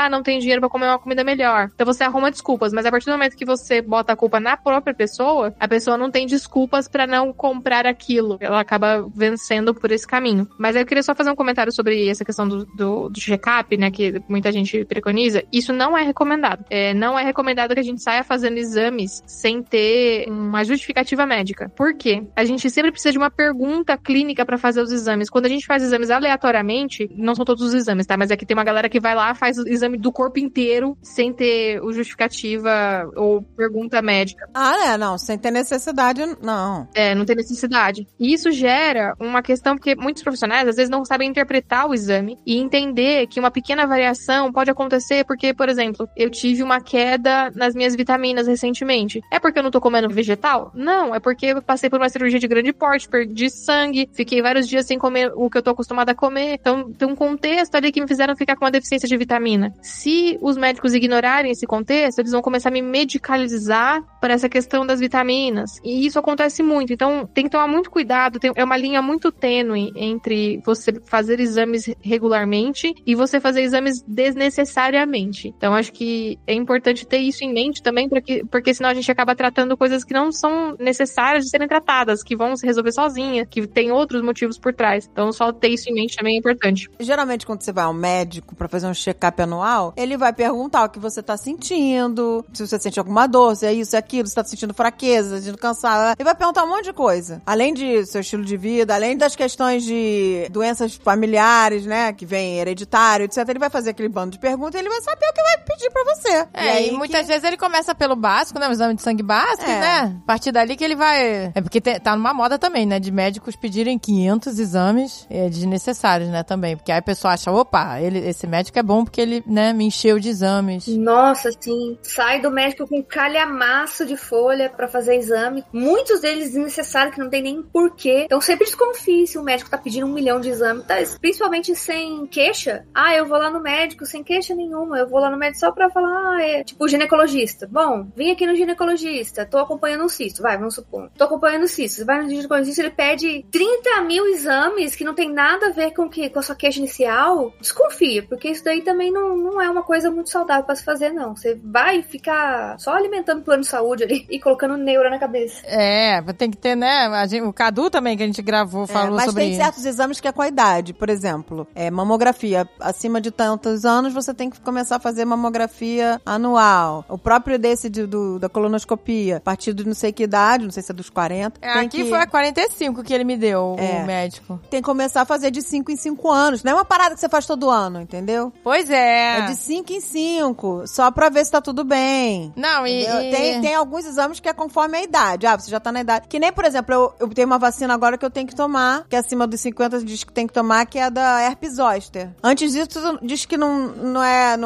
não tem dinheiro pra comer uma comida melhor. Então você arruma desculpas, mas a partir do momento que você bota a culpa na própria pessoa, a pessoa não tem desculpas pra não comprar aquilo. Ela acaba vencendo por esse caminho. Mas eu queria só fazer um comentário sobre essa questão do check-up, né, que muita gente preconiza. Isso não é recomendado. Não é recomendado que a gente saia fazendo exames sem ter uma justificativa médica. Por quê? A gente sempre precisa de uma pergunta clínica pra fazer os exames. Quando a gente faz exames aleatoriamente, não são todos os exames, tá? Mas é que tem uma galera que vai lá, faz o exame do corpo inteiro sem ter o justificativa ou pergunta médica. Não, sem ter necessidade, não. Não tem necessidade. E isso gera uma questão, porque muitos profissionais, às vezes, não sabem interpretar o exame e entender que uma pequena variação pode acontecer porque, por exemplo, eu tive uma queda nas minhas vitaminas recentemente. É porque eu não tô comendo vegetal? Não, é porque eu passei por uma cirurgia de grande porte, perdi sangue, fiquei vários dias sem comer o que eu tô acostumada a comer. Então, tem um contexto ali que me fizeram ficar com uma deficiência de vitamina. Se os médicos ignorarem esse contexto, eles vão começar a me medicalizar para essa questão das vitaminas. E isso acontece muito. Então, tem que tomar muito cuidado. É uma linha muito tênue entre você fazer exames regularmente e você fazer exames desnecessariamente. Então, acho que é importante ter isso em mente também, porque senão a gente acaba tratando coisas que não são necessárias de serem tratadas, que vão se resolver sozinhas, que tem outros motivos por trás. Então, só ter isso em mente também é importante. Geralmente, quando você vai ao médico pra fazer um check-up anual, ele vai perguntar o que você tá sentindo, se você sente alguma dor, se é isso, é aquilo, se tá sentindo fraqueza, se tá sentindo cansado. Ele vai perguntar um monte de coisa. Além de seu estilo de vida, além das questões de doenças familiares, né, que vem hereditário, etc. Ele vai fazer aquele bando de perguntas e ele vai saber o que vai pedir pra você. E muitas vezes ele começa pelo básico, né, o exame de sangue básico, né? A partir dali que ele vai... É porque tá numa moda também, né, de médicos pedirem 500 exames desnecessários, né, também. Porque aí a pessoa acha, opa, esse médico é bom porque ele, né, me encheu de exames. Nossa, sim. Sai do médico com calhamaço de folha pra fazer exame. Muitos deles desnecessários, que não tem nem porquê. Então sempre desconfie se o médico tá pedindo 1 milhão de exames. Tá, principalmente sem queixa. Eu vou lá no médico sem queixa nenhuma. Eu vou lá no médico só pra falar, tipo, ginecologista. Bom, vim aqui no ginecologista. Tô acompanhando um cisto. Vamos supor. Tô acompanhando um cisto. Você vai no ginecologista, ele pede 30 mil exames que não tem nada a ver com a sua queixa inicial. Desconfia, porque isso daí também não é uma coisa muito saudável pra se fazer, não. Você vai ficar só alimentando o plano de saúde ali e colocando neura na cabeça. Tem que ter, né? O Cadu também, que a gente gravou, falou sobre isso. Mas tem certos exames que é com a idade. Por exemplo, mamografia. Acima de tantos anos, você tem que começar a fazer mamografia anual. O próprio desse da colonoscopia. A partir de não sei que idade, não sei se é dos 40. Aqui foi a 45 que ele me deu, o médico. Tem que começar a fazer de 5 em 5 anos. Não é uma parada que você faz todo ano, entendeu? Pois é. É de 5 em 5. Só pra ver se tá tudo bem. Não, Tem alguns exames que é conforme a idade. Você já tá na idade. Que nem, por exemplo, eu tenho uma vacina agora que eu tenho que tomar, que é acima dos 50 diz que tem que tomar, que é da herpes zoster. Antes disso, diz que não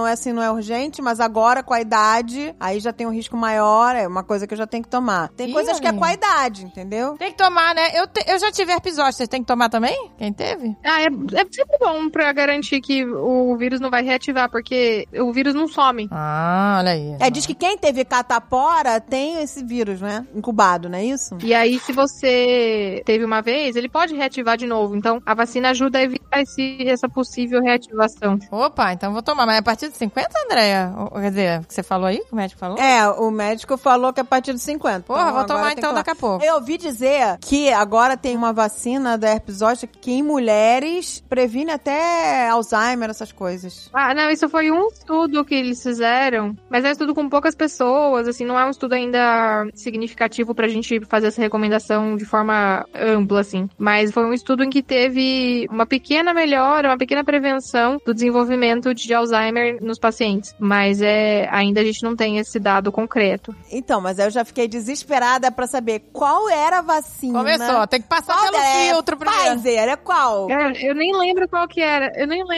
é urgente, mas agora, com a idade, aí já tem um risco maior, é uma coisa que eu já tenho que tomar. Tem coisas que é com a idade, entendeu? Tem que tomar, né? Eu já tive herpes zoster, tem que tomar também? Quem teve? É sempre bom pra garantir que o vírus não vai reativar, porque o vírus não some. Olha aí. Diz que quem teve catapora tem esse vírus, né? Incubado, não é isso? E aí, se você teve uma vez, ele pode reativar de novo. Então, a vacina ajuda a evitar essa possível reativação. Opa, então vou tomar. Mas é a partir de 50, Andréia? Quer dizer, o que você falou aí? Que o médico falou? O médico falou que é a partir de 50. Porra, então, vou tomar então daqui a pouco. Eu ouvi dizer que agora tem uma vacina da herpes zoster que em mulheres previne até Alzheimer, essas coisas. Não, isso foi um estudo que eles fizeram, mas é um estudo com poucas pessoas, assim, não é um estudo ainda significativo pra gente fazer essa recomendação de forma ampla, assim. Mas foi um estudo em que teve uma pequena melhora, uma pequena prevenção do desenvolvimento de Alzheimer nos pacientes. Mas ainda a gente não tem esse dado concreto. Então, mas eu já fiquei desesperada pra saber qual era a vacina. Começou, tem que passar pelo filtro primeiro. Pfizer, é qual? Eu nem lembro qual que era.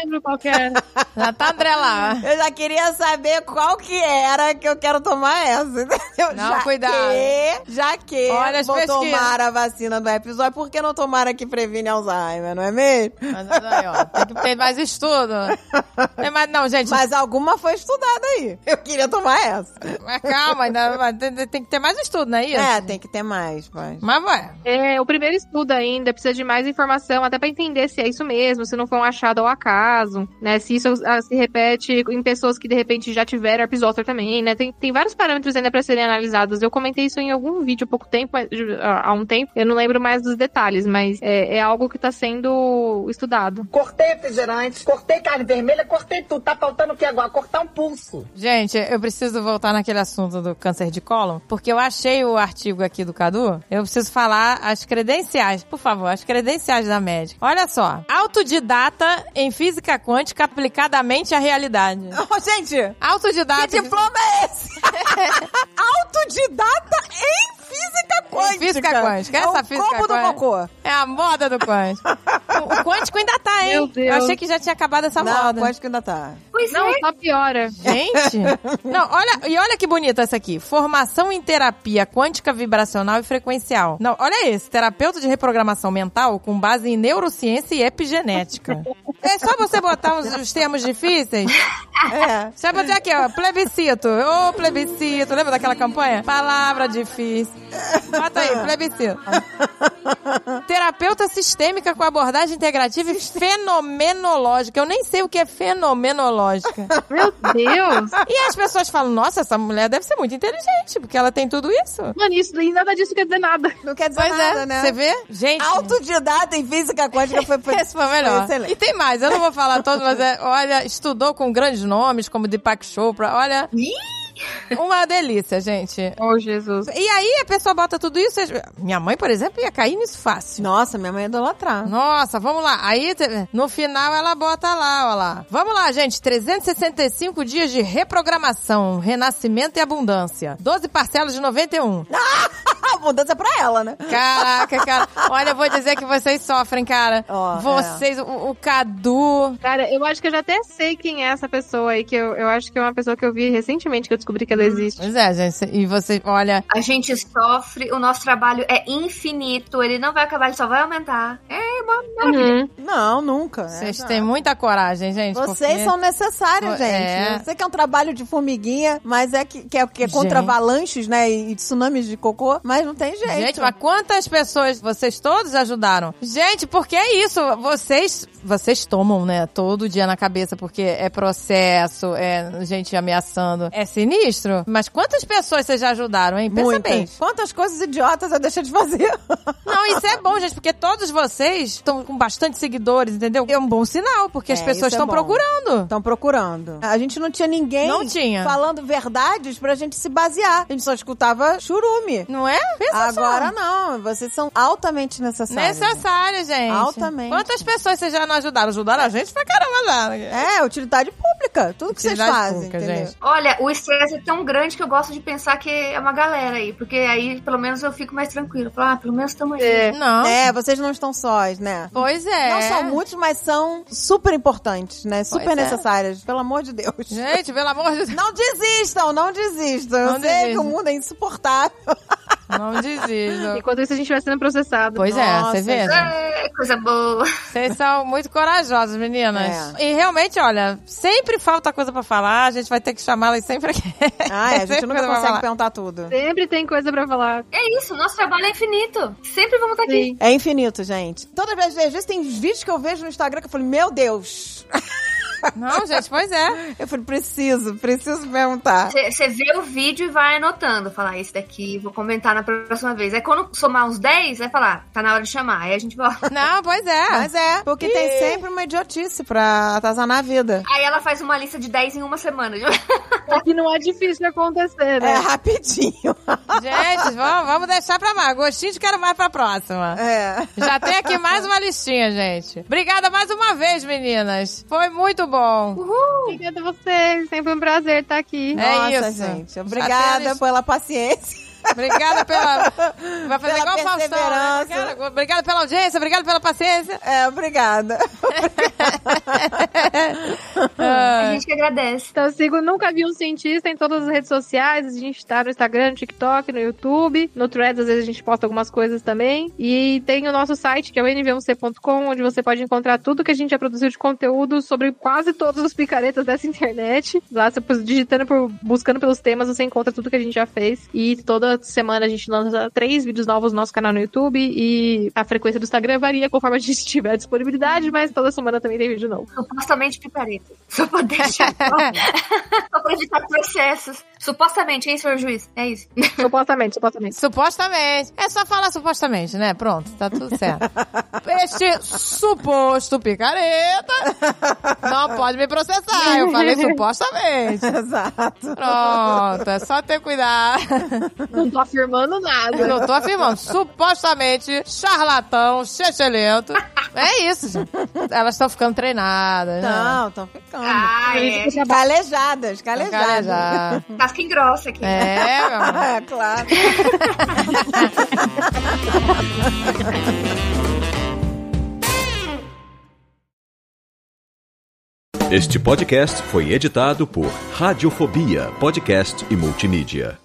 Já tá André lá. Eu já queria saber qual que era que eu quero tomar essa. Não, cuidado. Já que vou tomar a vacina do herpes zoster, por que não tomar a que previne Alzheimer, não é mesmo? Mas aí, ó, tem que ter mais estudo. Não, gente. Mas alguma foi estudada aí. Eu queria tomar essa. Mas calma, ainda tem que ter mais estudo, não é isso? Tem que ter mais. Mas vai. O primeiro estudo ainda precisa de mais informação, até pra entender se é isso mesmo, se não foi um achado ao acaso, né? Se isso se repete diabetes, em pessoas que de repente já tiveram herpes zoster também, né? Tem vários parâmetros ainda pra serem analisados. Eu comentei isso em algum vídeo há pouco tempo, há um tempo. Eu não lembro mais dos detalhes, mas é algo que tá sendo estudado. Cortei refrigerante, cortei carne vermelha, cortei tudo. Tá faltando o que agora? Cortar um pulso. Gente, eu preciso voltar naquele assunto do câncer de cólon, porque eu achei o artigo aqui do Cadu. Eu preciso falar as credenciais, por favor, as credenciais da médica. Olha só, autodidata em física quântica aplicadamente à realidade. Oh, gente, Autodidata. que diploma é esse? Autodidata em física quântica. Física quântica. Essa é o física combo do quântica. cocô. É a moda do quântico. O quântico ainda tá, hein? Meu Deus. Eu achei que já tinha acabado essa Não, moda. o quântico ainda tá. Pois Não, é. só piora. Gente, não, olha que bonita essa aqui. Formação em terapia quântica vibracional e frequencial. Não, olha esse, terapeuta de reprogramação mental com base em neurociência e epigenética. É só você botar os termos difíceis. É. Só botar aqui, ó, plebiscito. Ô, plebiscito. Lembra daquela campanha? Palavra difícil. Bota aí, plebiscito. Terapeuta sistêmica com abordagem integrativa e fenomenológica. Eu nem sei o que é fenomenológica. Meu Deus. E as pessoas falam, nossa, essa mulher deve ser muito inteligente, porque ela tem tudo isso. Mano, isso e nada disso quer dizer nada. Não quer dizer Pois nada, é, né? você vê? Gente, Autodidata em física quântica foi esse foi melhor. excelente. E tem mais, eu não vou falar todos, mas olha, estudou com grandes nomes, como Deepak Chopra, olha... Uma delícia, gente. Oh, Jesus. E aí a pessoa bota tudo isso. Minha mãe, por exemplo, ia cair nisso fácil. Nossa, minha mãe é idolatrar. Nossa, vamos lá. Aí, no final, ela bota lá, ó lá. Vamos lá, gente. 365 dias de reprogramação, renascimento e abundância. 12 parcelas de 91. Abundância pra ela, né? Caraca, cara. Olha, eu vou dizer que vocês sofrem, cara. Ó, vocês, o Cadu... Cara, eu acho que eu já até sei quem é essa pessoa aí, que eu acho que é uma pessoa que eu vi recentemente, que eu descobri que ela existe. Pois é, gente. E você, olha... A gente sofre, o nosso trabalho é infinito, ele não vai acabar, ele só vai aumentar. É uma maravilha. Uhum. Não, nunca. Vocês têm muita coragem, gente. Vocês porque... são necessários, gente. É. Eu sei que é um trabalho de formiguinha, mas é que é contra Gente. avalanches, né? E tsunamis de cocô, mas não tem jeito. Gente, mas quantas pessoas vocês todos ajudaram? Gente, porque é isso, vocês tomam, né, todo dia na cabeça, porque é processo, é gente ameaçando. É sinistro. Mas quantas pessoas vocês já ajudaram, hein? Pensa Muitas. bem. Quantas coisas idiotas eu deixei de fazer. Não, isso é bom, gente, porque todos vocês estão com bastante seguidores, entendeu? É um bom sinal, porque as pessoas isso é estão bom. procurando. Estão procurando. A gente não tinha ninguém Não tinha. falando verdades pra gente se basear. A gente só escutava churume. Não é? Pensa só. Agora não, vocês são altamente necessários. Necessário, gente. Altamente. Quantas pessoas vocês já não ajudaram? Ajudaram a gente pra caramba já. É, utilidade pública. Tudo que vocês Utilidade fazem, pública, entendeu? gente. Olha, o estresse é tão grande que eu gosto de pensar que é uma galera aí, porque aí pelo menos eu fico mais tranquila. Falar, pelo menos estamos aí. Não. É, vocês não estão sós, né? Pois é. Não são muitos, mas são super importantes, né? Super Pois é. necessárias, pelo amor de Deus. Gente, pelo amor de Deus. Não desistam, não desistam. Eu Não sei desistam. que o mundo é insuportável. Não desistam. Enquanto isso, a gente vai sendo processado. Pois é, Nossa, você vê? gente? É, coisa boa. Vocês são muito corajosos, meninas. E realmente, olha, sempre falta coisa pra falar, a gente vai ter que chamá-las sempre aqui. Ah, é, a gente Sempre nunca coisa pra consegue falar. perguntar tudo. Sempre tem coisa pra falar. É isso, nosso trabalho é infinito. Sempre vamos estar aqui. Sim. É infinito, gente. Todas as vezes tem vídeos que eu vejo no Instagram que eu falei, meu Deus. Não, gente, pois é. Eu falei, preciso perguntar. Você vê o vídeo e vai anotando. Falar, esse daqui, vou comentar na próxima vez. Aí quando somar uns 10, vai falar, tá na hora de chamar. Aí a gente volta. Não, pois é. Mas é, porque tem sempre uma idiotice pra atazanar a vida. Aí ela faz uma lista de 10 em uma semana. O que não é difícil de acontecer, É né? rapidinho. Gente, vamos deixar pra mais. Gostinho de quero mais pra próxima. É. Já tem aqui mais uma listinha, gente. Obrigada mais uma vez, meninas. Foi muito bom. Obrigada a você. Sempre um prazer estar aqui. É Nossa, isso. gente. Obrigada Até pela paciência. Obrigada pela... Vai fazer Pela igual o Faustão, né? perseverança. Cara, obrigada pela audiência, obrigada pela paciência. É, obrigada. A gente que agradece. Então, eu sigo Nunca Vi um Cientista em todas as redes sociais. A gente tá no Instagram, no TikTok, no YouTube. No Threads, às vezes, a gente posta algumas coisas também. E tem o nosso site, que é o nv1c.com, onde você pode encontrar tudo que a gente já produziu de conteúdo sobre quase todos os picaretas dessa internet. Lá, você buscando pelos temas, você encontra tudo que a gente já fez. E toda toda semana a gente lança 3 vídeos novos no nosso canal no YouTube e a frequência do Instagram varia conforme a gente tiver disponibilidade, mas toda semana também tem vídeo novo. Supostamente picareta. Só pra deixar só pra evitar processos. Supostamente, hein, senhor juiz? É isso. Supostamente. Supostamente. É só falar supostamente, né? Pronto, tá tudo certo. Este suposto picareta não pode me processar. Eu falei supostamente. Exato. Pronto, é só ter cuidado. Não tô afirmando nada. Eu não tô afirmando. Supostamente, charlatão, chechelento. É isso, gente. Elas estão ficando treinadas, né? Não, estão ficando. É. Calejadas. Calejar. Casca grossa aqui. É, meu amor. É, claro. Este podcast foi editado por Radiofobia, podcast e multimídia.